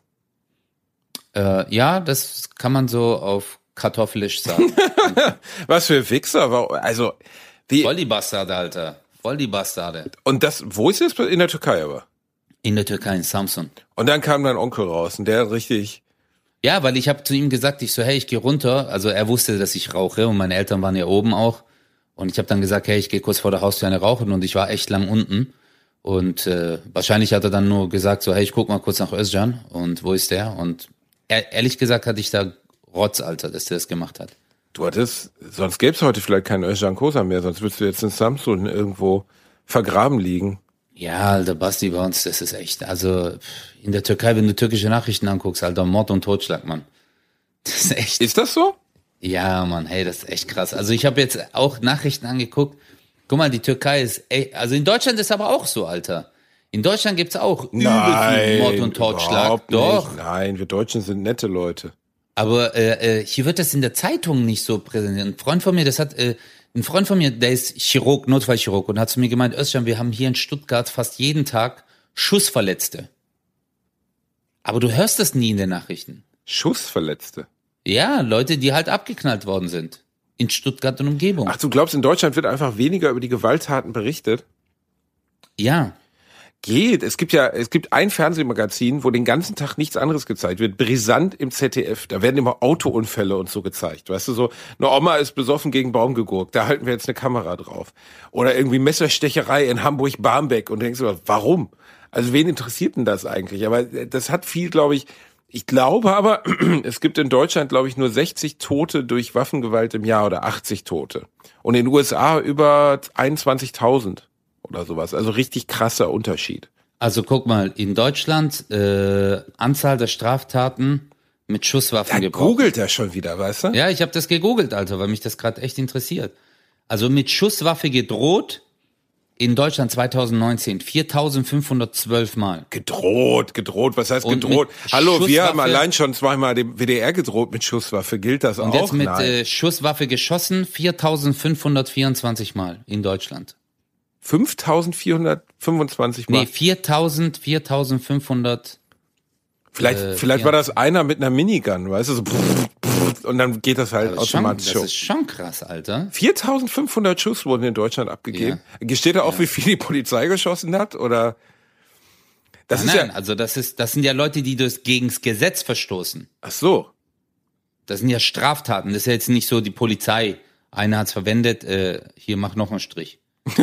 Ja, das kann man so auf kartoffelisch sagen. Was für Wichser. Also, Voll die Bastarde, Alter. Voll die Bastarde. Und das, wo ist das? In der Türkei aber? In der Türkei, in Samsun. Und dann kam dein Onkel raus und der hat richtig... Ja, weil ich habe zu ihm gesagt, ich so, hey, ich gehe runter. Also er wusste, dass ich rauche und meine Eltern waren ja oben auch. Und ich habe dann gesagt, hey, ich gehe kurz vor der Haustür eine rauchen und ich war echt lang unten. Und wahrscheinlich hat er dann nur gesagt so, hey, ich guck mal kurz nach Özcan und wo ist der? Und ehrlich gesagt hatte ich da Rotz, Alter, dass der das gemacht hat. Sonst gäbe es heute vielleicht keinen Özcan Kosa mehr, sonst würdest du jetzt in Samsun irgendwo vergraben liegen. Ja, Alter, Basti, bei uns, das ist echt, also in der Türkei, wenn du türkische Nachrichten anguckst, Alter, Mord und Totschlag, Mann. Das ist echt. Ist das so? Ja, Mann, hey, das ist echt krass. Also ich habe jetzt auch Nachrichten angeguckt. Guck mal, die Türkei ist, also in Deutschland ist aber auch so, Alter. In Deutschland gibt's auch übel viel Mord und Totschlag. Doch. Nicht. Nein, wir Deutschen sind nette Leute. Aber hier wird das in der Zeitung nicht so präsentiert. Ein Freund von mir, der ist Chirurg, Notfallchirurg und hat zu mir gemeint, Özcan, wir haben hier in Stuttgart fast jeden Tag Schussverletzte. Aber du hörst das nie in den Nachrichten. Schussverletzte? Ja, Leute, die halt abgeknallt worden sind. In Stuttgart und Umgebung. Ach, du glaubst, in Deutschland wird einfach weniger über die Gewalttaten berichtet? Ja. Geht. Es gibt ein Fernsehmagazin, wo den ganzen Tag nichts anderes gezeigt wird. Brisant im ZDF. Da werden immer Autounfälle und so gezeigt. Weißt du, so, eine Oma ist besoffen gegen Baum gegurkt. Da halten wir jetzt eine Kamera drauf. Oder irgendwie Messerstecherei in Hamburg-Barmbek. Und du denkst immer, warum? Also wen interessiert denn das eigentlich? Aber das hat viel, glaube ich, glaube aber, es gibt in Deutschland, glaube ich, nur 60 Tote durch Waffengewalt im Jahr oder 80 Tote. Und in den USA über 21.000 oder sowas. Also richtig krasser Unterschied. Also guck mal, in Deutschland Anzahl der Straftaten mit Schusswaffen gebraucht. Googelt er schon wieder, weißt du? Ja, ich habe das gegoogelt, Alter, weil mich das gerade echt interessiert. Also mit Schusswaffe gedroht in Deutschland 2019 4.512 Mal. Gedroht. Was heißt Und gedroht? mit Hallo, wir haben Schusswaffe- allein schon zweimal dem WDR gedroht mit Schusswaffe. Gilt das Und auch? jetzt mit Nein. Schusswaffe geschossen 4.524 Mal in Deutschland. 5.425 Mal. Nee, 4.500. Vielleicht war das einer mit einer Minigun, weißt du, so und dann geht das halt Das ist, schon, automatisch das schon. ist schon krass, Alter. 4.500 Schuss wurden in Deutschland abgegeben. Steht da auch, wie viel die Polizei geschossen hat? Oder? Das ist Nein, ja. also das sind ja Leute, die gegens Gesetz verstoßen. Ach so. Das sind ja Straftaten. Das ist ja jetzt nicht so die Polizei. Einer hat's verwendet, hier mach noch einen Strich.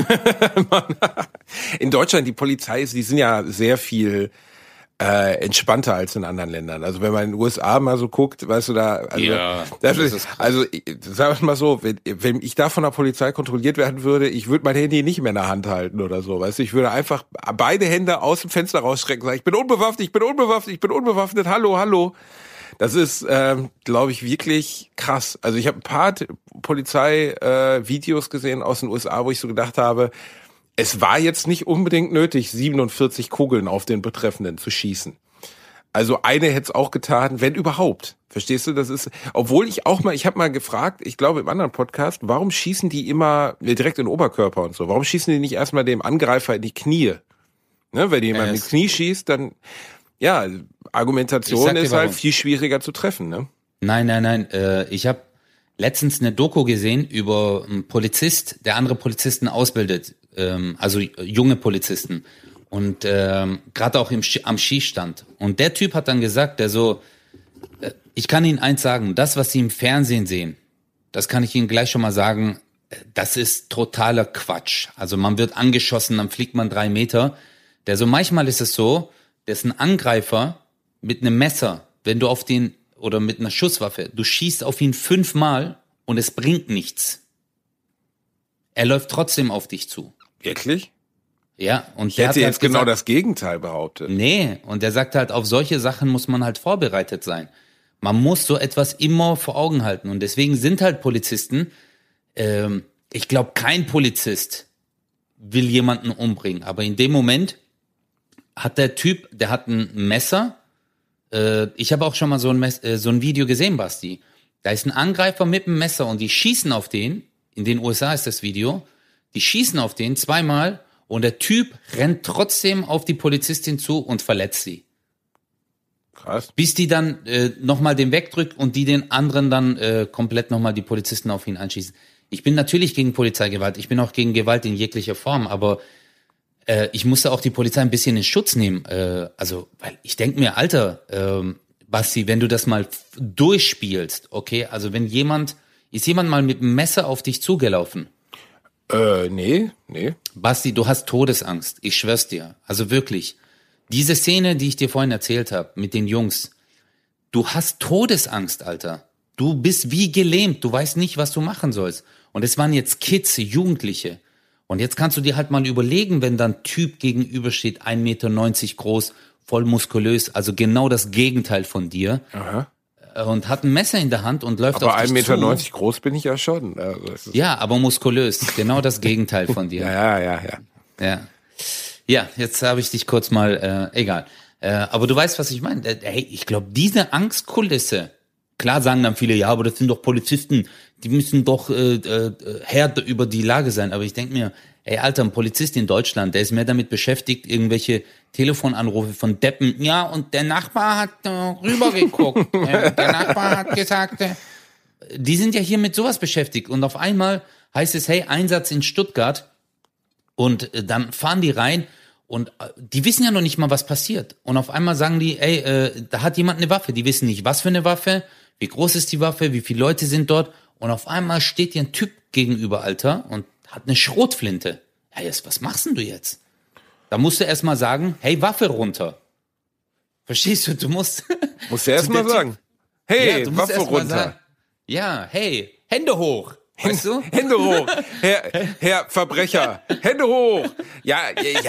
In Deutschland, die Polizei, die sind ja sehr viel entspannter als in anderen Ländern. Also wenn man in den USA mal so guckt, weißt du da, also, Ja, das das ist, ist krass. also sagen wir mal so, wenn ich da von der Polizei kontrolliert werden würde, ich würde mein Handy nicht mehr in der Hand halten oder so, weißt du, ich würde einfach beide Hände aus dem Fenster rausstrecken und sagen, ich bin unbewaffnet, hallo. Das ist, glaube ich, wirklich krass. Also ich habe ein paar Polizei-Videos gesehen aus den USA, wo ich so gedacht habe, es war jetzt nicht unbedingt nötig, 47 Kugeln auf den Betreffenden zu schießen. Also eine hätte es auch getan, wenn überhaupt. Verstehst du? Das ist, obwohl ich habe mal gefragt, ich glaube im anderen Podcast, warum schießen die immer direkt in den Oberkörper und so? Warum schießen die nicht erstmal dem Angreifer in die Knie? Ne, wenn jemand ins Knie schießt, dann, ja, Ich Argumentation sag dir ist halt warum. viel schwieriger zu treffen, ne? Nein. Ich habe letztens eine Doku gesehen über einen Polizist, der andere Polizisten ausbildet, also junge Polizisten und gerade auch am Schießstand. Und der Typ hat dann gesagt, ich kann Ihnen eins sagen, das, was Sie im Fernsehen sehen, das kann ich Ihnen gleich schon mal sagen, das ist totaler Quatsch. Also man wird angeschossen, dann fliegt man 3 Meter. Manchmal ist es so, dass ein Angreifer mit einem Messer, wenn du auf den, oder mit einer Schusswaffe, du schießt auf ihn 5 Mal und es bringt nichts. Er läuft trotzdem auf dich zu. Wirklich? Ja, und Ich hätte jetzt genau das Gegenteil behauptet. Nee, und der sagt halt, auf solche Sachen muss man halt vorbereitet sein. Man muss so etwas immer vor Augen halten. Und deswegen sind halt Polizisten, ich glaube, kein Polizist will jemanden umbringen. Aber in dem Moment hat der Typ, der hat ein Messer. Ich habe auch schon mal so ein Video gesehen, Basti. Da ist ein Angreifer mit einem Messer und die schießen auf den. In den USA ist das Video. Die schießen auf den 2-mal und der Typ rennt trotzdem auf die Polizistin zu und verletzt sie. Krass. Bis die dann nochmal den wegdrückt und die den anderen dann komplett nochmal die Polizisten auf ihn anschießen. Ich bin natürlich gegen Polizeigewalt. Ich bin auch gegen Gewalt in jeglicher Form. Aber ich musste auch die Polizei ein bisschen in Schutz nehmen. Weil ich denke mir, Alter, Basti, wenn du das mal durchspielst, okay, also ist jemand mal mit einem Messer auf dich zugelaufen? Nee. Basti, du hast Todesangst. Ich schwör's dir. Also wirklich. Diese Szene, die ich dir vorhin erzählt habe, mit den Jungs. Du hast Todesangst, Alter. Du bist wie gelähmt. Du weißt nicht, was du machen sollst. Und es waren jetzt Kids, Jugendliche. Und jetzt kannst du dir halt mal überlegen, wenn dann ein Typ gegenübersteht, 1,90 Meter groß, voll muskulös, also genau das Gegenteil von dir. Aha. Und hat ein Messer in der Hand und läuft Aber auf dich 1,90 Meter zu. groß bin ich ja schon. Also das ist Ja, aber muskulös. Genau das Gegenteil von dir. Ja. Ja, jetzt habe ich dich kurz mal, egal. Aber du weißt, was ich meine. Hey, ich glaube, diese Angstkulisse, klar sagen dann viele, ja, aber das sind doch Polizisten, die müssen doch Herr über die Lage sein. Aber ich denke mir, ey, Alter, ein Polizist in Deutschland, der ist mehr damit beschäftigt, irgendwelche Telefonanrufe von Deppen. Ja, und der Nachbar hat rübergeguckt. Der Nachbar hat gesagt, die sind ja hier mit sowas beschäftigt. Und auf einmal heißt es, hey, Einsatz in Stuttgart. Und dann fahren die rein und die wissen ja noch nicht mal, was passiert. Und auf einmal sagen die, ey, da hat jemand eine Waffe. Die wissen nicht, was für eine Waffe, wie groß ist die Waffe, wie viele Leute sind dort. Und auf einmal steht dir ein Typ gegenüber, Alter, und hat eine Schrotflinte. Ja, jetzt, was machst denn du jetzt? Da musst du erst mal sagen, hey, Waffe runter. Verstehst du? Du musst... Musst du erst mal sagen. Hey, du musst Waffe erst mal runter. sagen, ja, hey, Hände hoch. Weißt du? Hände hoch, Herr Verbrecher, Hände hoch. Ja,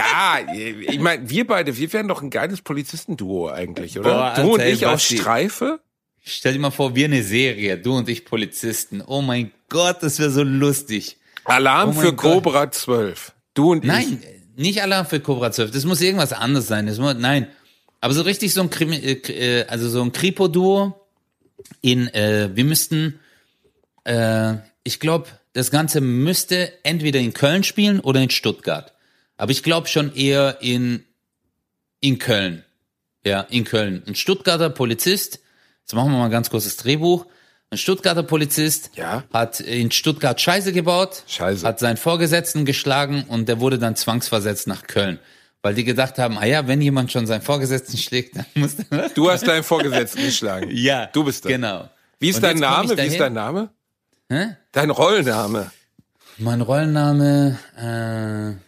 ich meine, wir wären doch ein geiles Polizistenduo eigentlich, oder? Boah, du und Alter, ich auf Basti. Streife? Stell dir mal vor, wir eine Serie, du und ich Polizisten. Oh mein Gott, das wäre so lustig. Alarm Oh mein für Gott. Cobra 12. Du und ich. Nein, nicht Alarm für Cobra 12. Das muss irgendwas anderes sein. Nein. Aber so richtig so ein so ein Kripo-Duo wir müssten, ich glaube, das Ganze müsste entweder in Köln spielen oder in Stuttgart. Aber ich glaube schon eher in Köln. Ja, in Köln. Ein Stuttgarter Polizist, jetzt machen wir mal ein ganz kurzes Drehbuch. Ein Stuttgarter Polizist hat in Stuttgart Scheiße gebaut, hat seinen Vorgesetzten geschlagen und der wurde dann zwangsversetzt nach Köln. Weil die gedacht haben, wenn jemand schon seinen Vorgesetzten schlägt, dann muss der... Du hast deinen Vorgesetzten geschlagen. Ja, du bist das. Genau. Wie ist dein Name? Hä? Dein Rollenname? Mein Rollenname,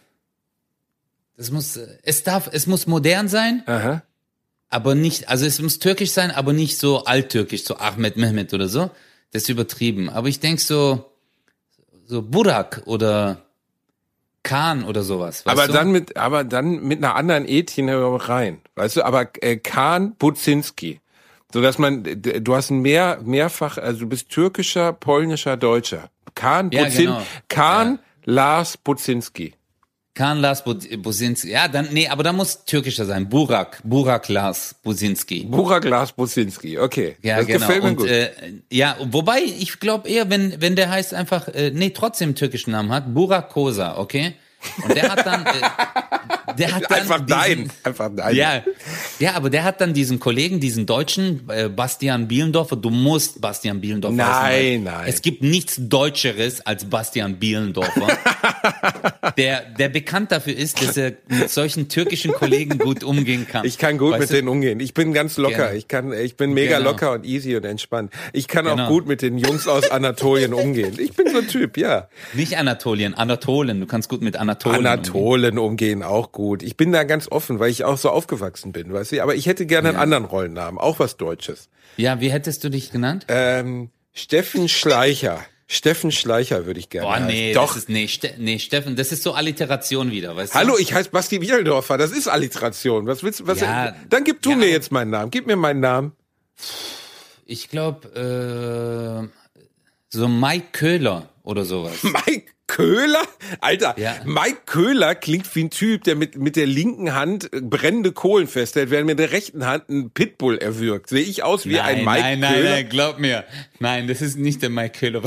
es muss modern sein. Aha. Aber nicht, also es muss türkisch sein, aber nicht so alttürkisch, so Ahmed Mehmet oder so. Das ist übertrieben. Aber ich denke so Burak oder Khan oder sowas. Aber dann mit einer anderen Ethnie rein. Weißt du, aber Khan Budzinski. So dass du hast mehrfach, also du bist türkischer, polnischer, deutscher. Khan Lars Budzinski. Khan Lars Budzinski. Ja, aber dann muss türkischer sein. Burak Lars Budzinski. Burak Lars Budzinski, okay. Ja, das genau. gefällt mir gut. Wobei, ich glaube eher, wenn der heißt einfach, trotzdem einen türkischen Namen hat, Burak Koza, okay? Und der hat dann, einfach dein. Ja, aber der hat dann diesen Kollegen, diesen Deutschen, Bastian Bielendorfer, du musst Bastian Bielendorfer heißen. Nein. Es gibt nichts Deutscheres als Bastian Bielendorfer, der bekannt dafür ist, dass er mit solchen türkischen Kollegen gut umgehen kann. Ich kann gut mit denen umgehen. Ich bin ganz locker. Genau. Ich bin mega locker und easy und entspannt. Ich kann auch gut mit den Jungs aus Anatolien umgehen. Ich bin so ein Typ, ja. Nicht Anatolien. Du kannst gut mit Anatolen umgehen, auch gut. Ich bin da ganz offen, weil ich auch so aufgewachsen bin, weißt du. Aber ich hätte gerne einen anderen Rollennamen, auch was Deutsches. Ja, wie hättest du dich genannt? Steffen Schleicher. Steffen Schleicher würde ich gerne. Boah, nee, Doch. Steffen, das ist so Alliteration wieder, weißt du? Hallo, ich heiße Basti Bielendorfer, das ist Alliteration. Was willst du? Dann gib du mir jetzt meinen Namen. Gib mir meinen Namen. Ich glaube, so Mike Köhler oder sowas. Mike Köhler? Alter, Ja. Mike Köhler klingt wie ein Typ, der mit der linken Hand brennende Kohlen festhält, während mit der rechten Hand einen Pitbull erwürgt. Sehe ich aus wie ein Mike Köhler? Nein, glaub mir. Nein, das ist nicht der Mike Köhler.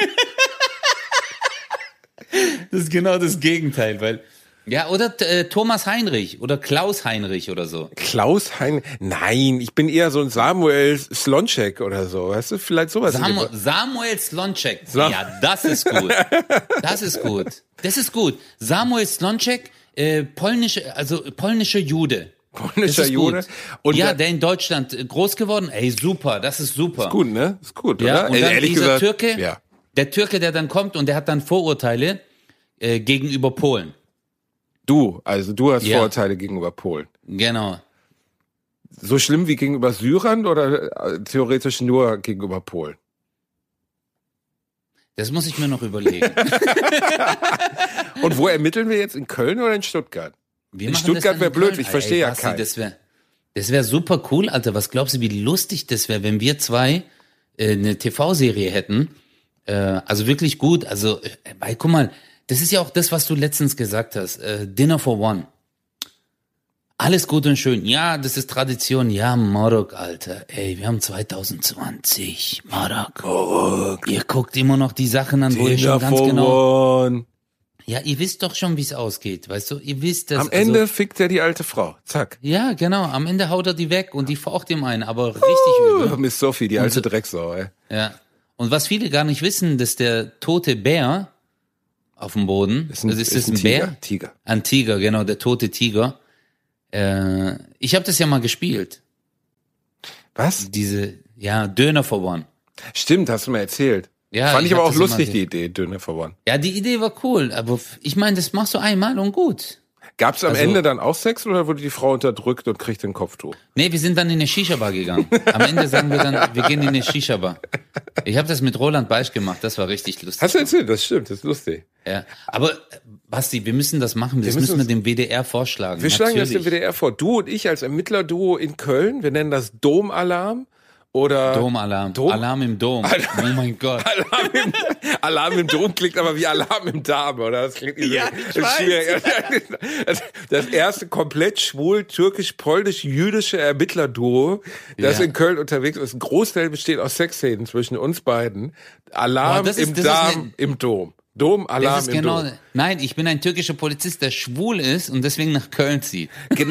Das ist genau das Gegenteil, weil... Ja, oder Thomas Heinrich oder Klaus Heinrich oder so. Klaus Heinrich? Nein, ich bin eher so ein Samuel Slonczek oder so. Weißt du, vielleicht sowas. Samuel Slonczek. Ja, das ist gut. Das ist gut. Samuel Slonczek, polnischer Jude. Polnischer Jude. Und der in Deutschland groß geworden. Ey, super, das ist super. Ist gut, ne? Ist gut, ja, oder? Und dann ehrlich dieser gesagt, Türke, der Türke, der dann kommt und der hat dann Vorurteile gegenüber Polen. Du hast Vorurteile gegenüber Polen. Genau. So schlimm wie gegenüber Syrern oder theoretisch nur gegenüber Polen? Das muss ich mir noch überlegen. Und wo ermitteln wir jetzt? In Köln oder in Stuttgart? Wir in machen Stuttgart wäre blöd, ich verstehe ja Basti, keinen. Das wär super cool, Alter. Was glaubst du, wie lustig das wäre, wenn wir zwei eine TV-Serie hätten? Also wirklich gut. Also, guck mal, das ist ja auch das, was du letztens gesagt hast. Dinner for One. Alles gut und schön. Ja, das ist Tradition. Ja, Marok, Alter. Ey, wir haben 2020. Marok. Ihr guckt immer noch die Sachen an, wo ihr schon ganz genau... One. Ja, ihr wisst doch schon, wie es ausgeht, weißt du? Ihr wisst das. Am Ende fickt er die alte Frau. Zack. Ja, genau. Am Ende haut er die weg und die faucht ihm ein, aber richtig übel. Miss Sophie, die alte Drecksau, ey. Ja. Und was viele gar nicht wissen, dass der tote Bär auf dem Boden, ist das ein Bär? Tiger. Ein Tiger, genau, der tote Tiger. Ich habe das ja mal gespielt. Was? Döner for One. Stimmt, hast du mir erzählt. Ja, fand ich aber auch lustig, die Idee, Döner for One. Ja, die Idee war cool, aber ich meine, das machst du einmal und gut. Gab's am Ende dann auch Sex oder wurde die Frau unterdrückt und kriegt ein Kopftuch? Nee, wir sind dann in eine Shisha-Bar gegangen. Am Ende sagen wir dann, wir gehen in eine Shisha-Bar. Ich habe das mit Roland Beisch gemacht, das war richtig lustig. Hast du erzählt, das stimmt, das ist lustig. Ja, aber Basti, wir müssen das machen, das müssen wir dem WDR vorschlagen. Wir schlagen das dem WDR vor. Du und ich als Ermittlerduo in Köln, wir nennen das Domalarm. oder Domalarm. Alarm im Dom. Oh mein Gott. Alarm im Dom klingt aber wie Alarm im Darm, oder? Das klingt schwierig. Das erste komplett schwul, türkisch-polnisch-jüdische Ermittlerduo, das in Köln unterwegs ist. Ein Großteil besteht aus Sexszenen zwischen uns beiden. Alarm im Darm im Dom. Dom-Alarm im Dom. Nein, ich bin ein türkischer Polizist, der schwul ist und deswegen nach Köln zieht.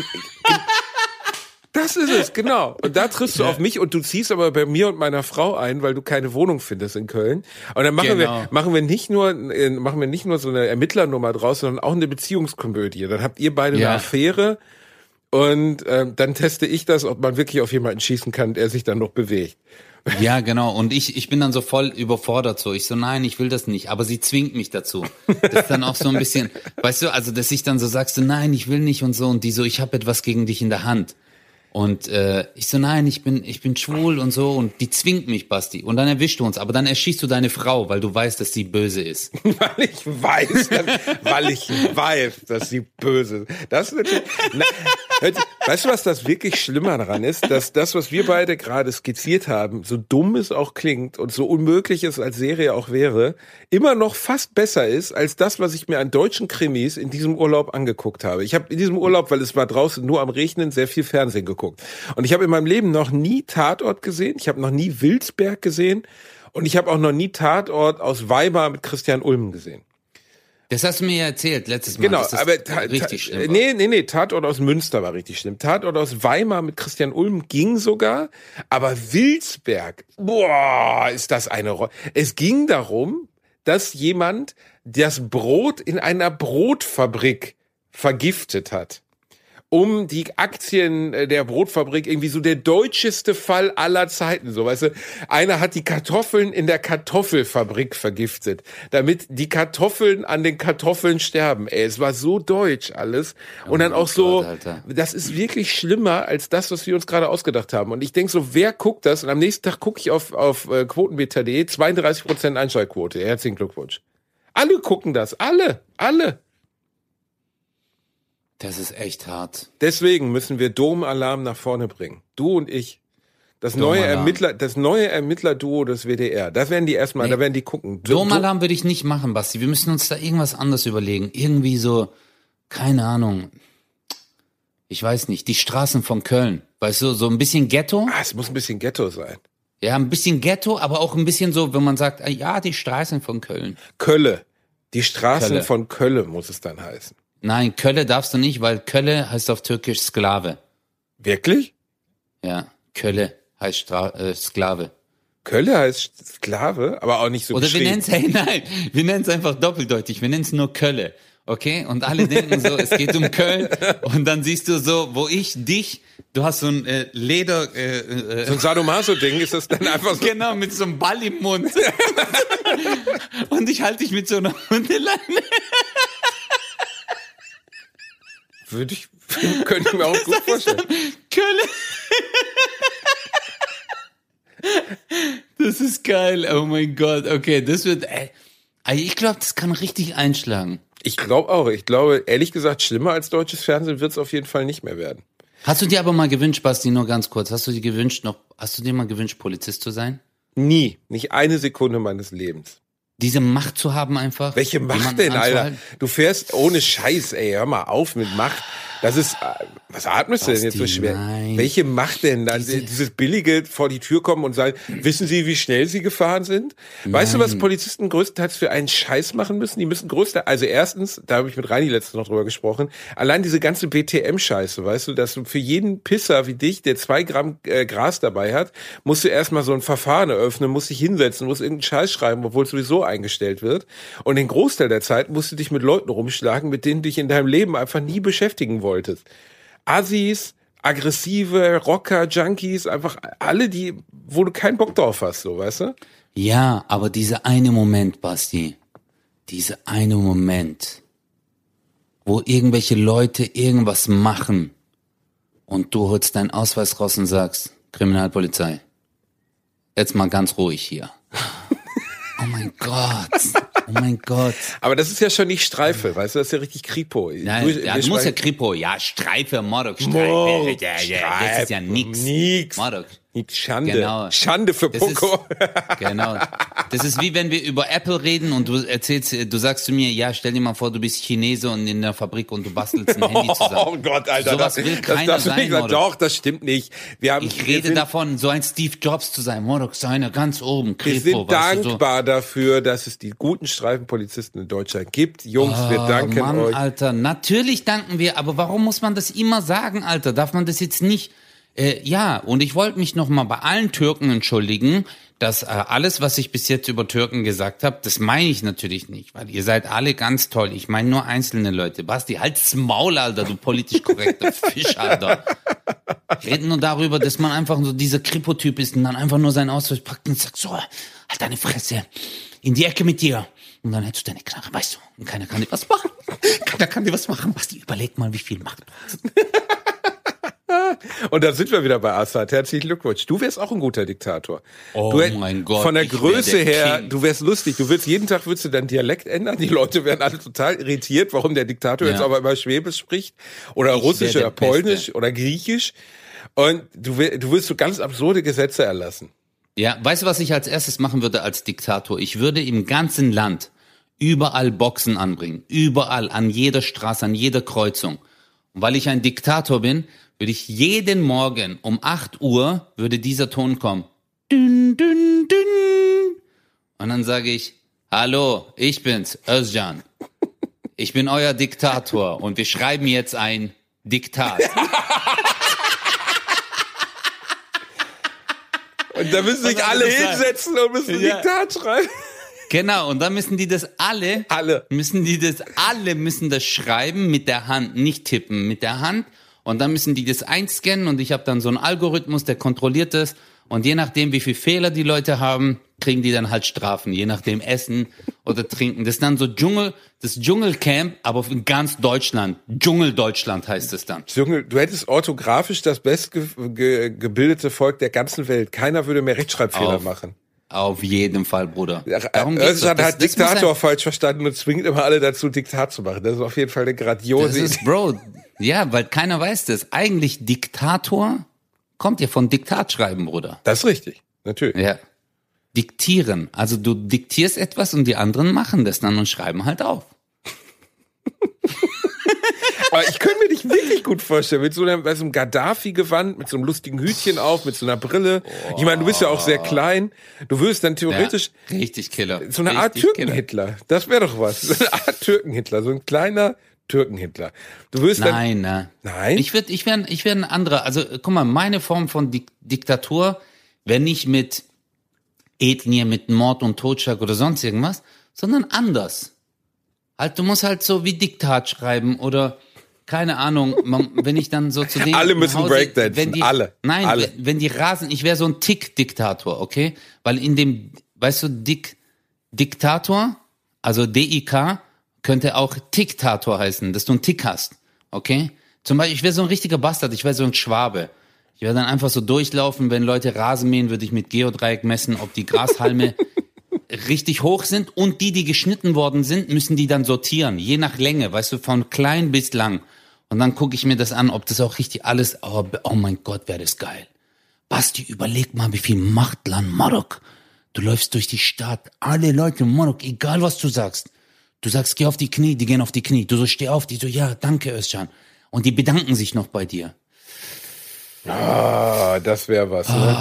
Das ist es, genau. Und da triffst du auf mich und du ziehst aber bei mir und meiner Frau ein, weil du keine Wohnung findest in Köln. Und dann machen wir nicht nur so eine Ermittlernummer draus, sondern auch eine Beziehungskomödie. Dann habt ihr beide eine Affäre und dann teste ich das, ob man wirklich auf jemanden schießen kann, der sich dann noch bewegt. Ja, genau. Und ich bin dann so voll überfordert so. Ich so, nein, ich will das nicht. Aber sie zwingt mich dazu. Das ist dann auch so ein bisschen, weißt du, also dass ich dann so sagst, nein, ich will nicht und so. Und die so, ich habe etwas gegen dich in der Hand. Und ich so, nein, ich bin schwul und so. Und die zwingt mich, Basti. Und dann erwischst du uns. Aber dann erschießt du deine Frau, weil du weißt, dass sie böse ist. Weil ich weiß, dass sie böse ist. Das ist natürlich... Weißt du, was das wirklich Schlimmer daran ist? Dass das, was wir beide gerade skizziert haben, so dumm es auch klingt und so unmöglich es als Serie auch wäre, immer noch fast besser ist als das, was ich mir an deutschen Krimis in diesem Urlaub angeguckt habe. Ich habe in diesem Urlaub, weil es war draußen nur am Regnen, sehr viel Fernsehen geguckt. Und ich habe in meinem Leben noch nie Tatort gesehen, ich habe noch nie Wilsberg gesehen und ich habe auch noch nie Tatort aus Weimar mit Christian Ulm gesehen. Das hast du mir ja erzählt letztes Mal. Genau, dass das aber richtig schlimm war. Nee, Tatort aus Münster war richtig schlimm. Tatort aus Weimar mit Christian Ulm ging sogar, aber Wilsberg, boah, ist das eine Rolle. Es ging darum, dass jemand das Brot in einer Brotfabrik vergiftet hat. Um die Aktien der Brotfabrik, irgendwie so der deutscheste Fall aller Zeiten, so, weißt du, einer hat die Kartoffeln in der Kartoffelfabrik vergiftet, damit die Kartoffeln an den Kartoffeln sterben. Ey, es war so deutsch alles. Und dann auch so, Alter. Das ist wirklich schlimmer als das, was wir uns gerade ausgedacht haben. Und ich denke so, wer guckt das? Und am nächsten Tag gucke ich auf Quotenmeter.de, 32% Einschaltquote. Herzlichen Glückwunsch. Alle gucken das, alle. Das ist echt hart. Deswegen müssen wir Dom-Alarm nach vorne bringen. Du und ich. Das neue Ermittlerduo des WDR. Da werden die gucken. Dom-Alarm würde ich nicht machen, Basti. Wir müssen uns da irgendwas anderes überlegen. Irgendwie so, keine Ahnung. Ich weiß nicht. Die Straßen von Köln. Weißt du, so ein bisschen Ghetto. Es muss ein bisschen Ghetto sein. Ja, ein bisschen Ghetto, aber auch ein bisschen so, wenn man sagt, ja, die Straßen von Köln. Kölle. Die Straßen von Köln muss es dann heißen. Nein, Kölle darfst du nicht, weil Kölle heißt auf Türkisch Sklave. Wirklich? Ja, Kölle heißt Sklave. Kölle heißt Sklave, aber auch nicht so Oder wir nennen es einfach doppeldeutig, wir nennen es nur Kölle, okay? Und alle denken so, es geht um Köln und dann siehst du so, du hast so ein Leder... so ein Sadomaso-Ding, ist das dann einfach so? Genau, mit so einem Ball im Mund. Und ich halte dich mit so einer Hundeleine. Könnte ich mir auch gut vorstellen. Kölle. Das ist geil. Oh mein Gott. Okay, das wird, ich glaube, das kann richtig einschlagen. Ich glaube auch. Ich glaube, ehrlich gesagt, schlimmer als deutsches Fernsehen wird es auf jeden Fall nicht mehr werden. Hast du dir aber mal gewünscht, Basti, nur ganz kurz, hast du dir mal gewünscht, Polizist zu sein? Nie. Nicht eine Sekunde meines Lebens. Diese Macht zu haben einfach. Welche Macht denn, Alter? Du fährst ohne Scheiß, ey, hör mal auf mit Macht. Das ist, was atmest du denn jetzt so schwer? Nein. Welche Macht denn dann? Dieses billige vor die Tür kommen und sagen, wissen Sie, wie schnell Sie gefahren sind? Weißt du, was Polizisten größtenteils für einen Scheiß machen müssen? Die müssen also erstens, da habe ich mit Reini letztens noch drüber gesprochen, allein diese ganze BTM-Scheiße, weißt du, dass du für jeden Pisser wie dich, der 2 Gramm Gras dabei hat, musst du erstmal so ein Verfahren eröffnen, musst dich hinsetzen, musst irgendeinen Scheiß schreiben, obwohl es sowieso eingestellt wird. Und den Großteil der Zeit musst du dich mit Leuten rumschlagen, mit denen du dich in deinem Leben einfach nie beschäftigen wolltest. Assis, aggressive Rocker, Junkies, einfach alle, wo du keinen Bock drauf hast, so, weißt du? Ja, aber dieser eine Moment, Basti, wo irgendwelche Leute irgendwas machen und du holst deinen Ausweis raus und sagst, Kriminalpolizei, jetzt mal ganz ruhig hier. Oh mein Gott. Aber das ist ja schon nicht Streife, weißt du, das ist ja richtig Kripo. Nein, du musst ja Kripo, ja, Streife, Mordok, Streife. Das ist ja nix. Nix. Mordok. Schande. Genau. Schande für Poco. Genau. Das ist wie wenn wir über Apple reden und du sagst zu mir, ja, stell dir mal vor, du bist Chinese und in der Fabrik und du bastelst ein Handy zusammen. Oh Gott, Alter. Sowas will keiner sein, Morok. Doch, das stimmt nicht. Ich rede davon, so ein Steve Jobs zu sein. Morok, so einer ganz oben. Wir sind dankbar dafür, dass es die guten Streifenpolizisten in Deutschland gibt. Jungs, wir danken Mann, euch. Alter, natürlich danken wir, aber warum muss man das immer sagen, Alter? Darf man das jetzt nicht... Ja, und ich wollte mich nochmal bei allen Türken entschuldigen, dass alles, was ich bis jetzt über Türken gesagt habe, das meine ich natürlich nicht, weil ihr seid alle ganz toll. Ich meine nur einzelne Leute. Basti, halt's Maul, Alter, du politisch korrekter Fisch, Alter. Reden nur darüber, dass man einfach so dieser Kripo-Typ ist und dann einfach nur seinen Ausweis packt und sagt so, halt deine Fresse, in die Ecke mit dir. Und dann hättest du deine Knarre, weißt du, und keiner kann dir was machen. Keiner kann dir was machen. Basti, überleg mal, wie viel Macht du hast. Und da sind wir wieder bei Assad. Herzlichen Glückwunsch. Du wärst auch ein guter Diktator. Oh mein Gott. Von der Größe her, King. du wärst lustig. Jeden Tag würdest du deinen Dialekt ändern. Die Leute wären alle total irritiert, warum der Diktator jetzt aber immer Schwäbisch spricht. Oder Russisch oder Polnisch oder Griechisch. Und du willst so ganz absurde Gesetze erlassen. Ja, weißt du, was ich als erstes machen würde als Diktator? Ich würde im ganzen Land überall Boxen anbringen. Überall, an jeder Straße, an jeder Kreuzung. Und weil ich ein Diktator bin, würde ich jeden Morgen um 8 Uhr würde dieser Ton kommen. Dün, dün, dün. Und dann sage ich, hallo, ich bin's, Özcan. Ich bin euer Diktator und wir schreiben jetzt ein Diktat. Und da müssen sich alle hinsetzen und müssen ein Diktat schreiben. Genau, und dann müssen die das alle müssen das schreiben mit der Hand, nicht tippen, mit der Hand. Und dann müssen die das einscannen und ich habe dann so einen Algorithmus, der kontrolliert das. Und je nachdem, wie viel Fehler die Leute haben, kriegen die dann halt Strafen. Je nachdem Essen oder Trinken. Das ist dann so das Dschungelcamp, aber in ganz Deutschland. Dschungeldeutschland heißt es dann. Du hättest orthografisch das bestgebildete Volk der ganzen Welt. Keiner würde mehr Rechtschreibfehler machen. Auf jeden Fall, Bruder. Özcan hat Diktator falsch verstanden und zwingt immer alle dazu, Diktat zu machen. Das ist auf jeden Fall eine grandiose Idee. Bro, ja, weil keiner weiß das. Eigentlich Diktator kommt ja von Diktat schreiben, Bruder. Das ist richtig, natürlich. Ja. Diktieren. Also du diktierst etwas und die anderen machen das dann und schreiben halt auf. Aber ich könnte mir dich wirklich gut vorstellen, mit so einem Gaddafi-Gewand, mit so einem lustigen Hütchen auf, mit so einer Brille. Ich meine, du bist ja auch sehr klein. Du würdest dann theoretisch... Ja, richtig Killer. So eine Art Türken-Hitler. Das wäre doch was. So eine Art Türken-Hitler. So ein kleiner Türken-Hitler. Du wirst Nein. Nein? Ich wär ein anderer. Also, guck mal, meine Form von Diktatur wäre nicht mit Ethnie, mit Mord und Totschlag oder sonst irgendwas, sondern anders. Halt, du musst halt so wie Diktat schreiben oder, keine Ahnung, wenn ich dann so zu denen... Alle müssen Breakdancen, alle. Nein, alle. Wenn die rasen, ich wäre so ein Tick-Diktator, okay? Weil in dem, weißt du, Diktator, also D-I-K, könnte auch Diktator heißen, dass du einen Tick hast, okay? Zum Beispiel, ich wäre so ein richtiger Bastard, ich wäre so ein Schwabe. Ich wäre dann einfach so durchlaufen, wenn Leute Rasen mähen, würde ich mit Geodreieck messen, ob die Grashalme richtig hoch sind und die geschnitten worden sind, müssen die dann sortieren, je nach Länge, weißt du, von klein bis lang. Und dann gucke ich mir das an, ob das auch richtig alles, oh mein Gott, wäre das geil. Basti, überleg mal, wie viel Machtland Marok. Du läufst durch die Stadt, alle Leute in Marok, egal was du sagst, geh auf die Knie, die gehen auf die Knie. Du so, steh auf, die so, ja, danke, Özcan. Und die bedanken sich noch bei dir. Ah, das wäre was, ne?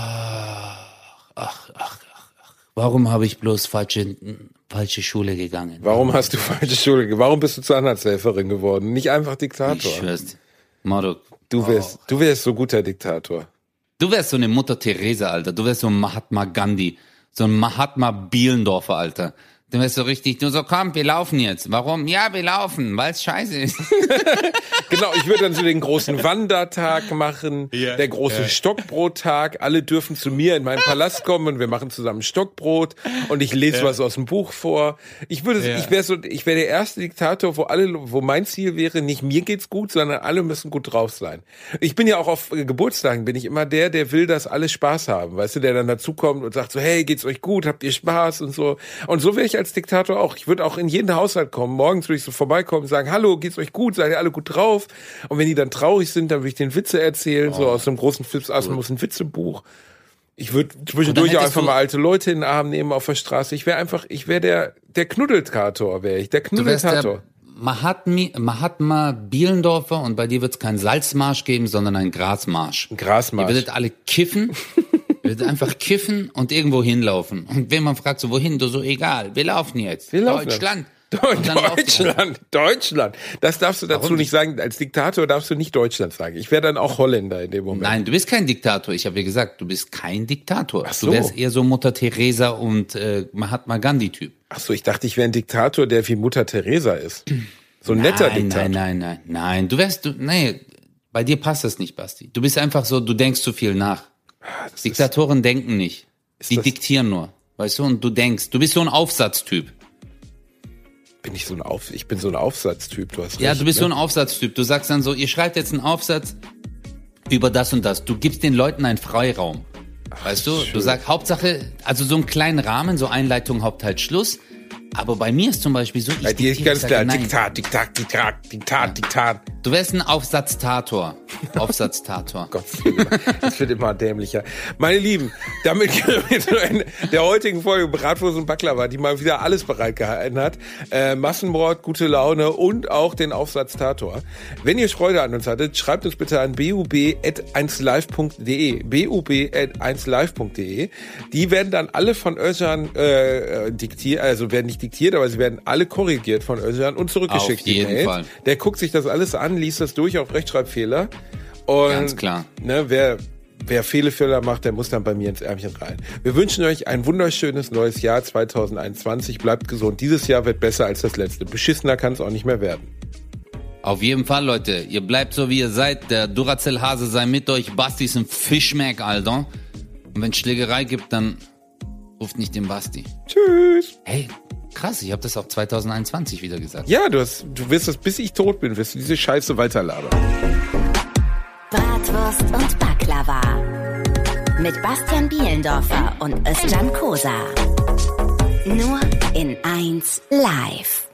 Ach. Warum habe ich bloß falsche Schule gegangen? Warum hast du falsche Schule gegangen? Warum bist du zur Zahnarzthelferin geworden? Nicht einfach Diktator. Ich schwör's. Marok. Du wärst so guter Diktator. Du wärst so eine Mutter Teresa, Alter. Du wärst so ein Mahatma Gandhi. So ein Mahatma Bielendorfer, Alter. Du wärst so richtig, du so, komm, wir laufen jetzt. Warum? Ja, wir laufen, weil es scheiße ist. Genau, ich würde dann so den großen Wandertag machen, der große Stockbrottag. Alle dürfen zu mir in meinen Palast kommen und wir machen zusammen Stockbrot und ich lese was aus dem Buch vor. Ich wäre der erste Diktator, wo mein Ziel wäre, nicht mir geht's gut, sondern alle müssen gut drauf sein. Ich bin ja auch auf Geburtstagen, bin ich immer der will, dass alle Spaß haben. Weißt du, der dann dazukommt und sagt so, hey, geht's euch gut, habt ihr Spaß und so. Und so wäre ich ich als Diktator auch. Ich würde auch in jeden Haushalt kommen. Morgens würde ich so vorbeikommen und sagen, hallo, geht's euch gut? Seid ihr alle gut drauf? Und wenn die dann traurig sind, dann würde ich denen Witze erzählen, so aus einem großen Fips Asmus ein Witzebuch. Ich würde zwischendurch auch einfach mal alte Leute in den Arm nehmen auf der Straße. Ich wäre der Knuddeltator, wäre ich. Der Knuddeltator. Mahatma Bielendorfer, und bei dir wird es keinen Salzmarsch geben, sondern einen Grasmarsch. Ein Grasmarsch. Ihr werdet alle kiffen, ihr werdet einfach kiffen und irgendwo hinlaufen. Und wenn man fragt, so wohin, du so, egal, wir laufen jetzt. Deutschland. Deutschland. Das darfst du dazu nicht sagen. Als Diktator darfst du nicht Deutschland sagen. Ich wäre dann auch Holländer in dem Moment. Nein, du bist kein Diktator. Ich habe ja gesagt, du bist kein Diktator. Ach so. Du wärst eher so Mutter Teresa und Mahatma Gandhi-Typ. Ach so, ich dachte, ich wäre ein Diktator, der wie Mutter Teresa ist. So ein netter Diktator. Nein. Bei dir passt das nicht, Basti. Du bist einfach so, du denkst zu viel nach. Diktatoren denken nicht. Die diktieren nur. Weißt du, und du denkst, du bist so ein Aufsatztyp. Ich bin so ein Aufsatztyp, du hast recht. Ja, du bist so ein Aufsatztyp. Du sagst dann so, ihr schreibt jetzt einen Aufsatz über das und das. Du gibst den Leuten einen Freiraum. Weißt du? Schön. Du sagst Hauptsache, also so einen kleinen Rahmen, so Einleitung, Hauptteil, Schluss. Aber bei mir ist zum Beispiel so, bei dir ist ganz klar, Diktat. Du wärst ein Aufsatztator. Gott, das wird immer dämlicher. Meine Lieben, damit gehen wir zu Ende der heutigen Folge Bratwurst und Baklava, die mal wieder alles bereitgehalten hat. Massenmord, gute Laune und auch den Aufsatztator. Wenn ihr Freude an uns hattet, schreibt uns bitte an bub@1live.de. bub@1live.de. Die werden dann alle von Özcan diktiert, also werden nicht diktiert, aber sie werden alle korrigiert von Özcan und zurückgeschickt. Auf jeden Fall. Der guckt sich das alles an, liest das durch auf Rechtschreibfehler. Und, ganz klar. Ne, wer Fehler macht, der muss dann bei mir ins Ärmchen rein. Wir wünschen euch ein wunderschönes neues Jahr 2021. Bleibt gesund. Dieses Jahr wird besser als das letzte. Beschissener kann es auch nicht mehr werden. Auf jeden Fall, Leute. Ihr bleibt so, wie ihr seid. Der Duracell-Hase sei mit euch. Basti ist ein Fischmeck, Alter. Und wenn es Schlägerei gibt, dann ruft nicht den Basti. Tschüss. Hey, krass, ich habe das auch 2021 wieder gesagt. Ja, du wirst das, bis ich tot bin, wirst du diese Scheiße weiterlabern. Bratwurst und Baklava. Mit Bastian Bielendorfer und Özcan Kosa. Nur in 1 Live.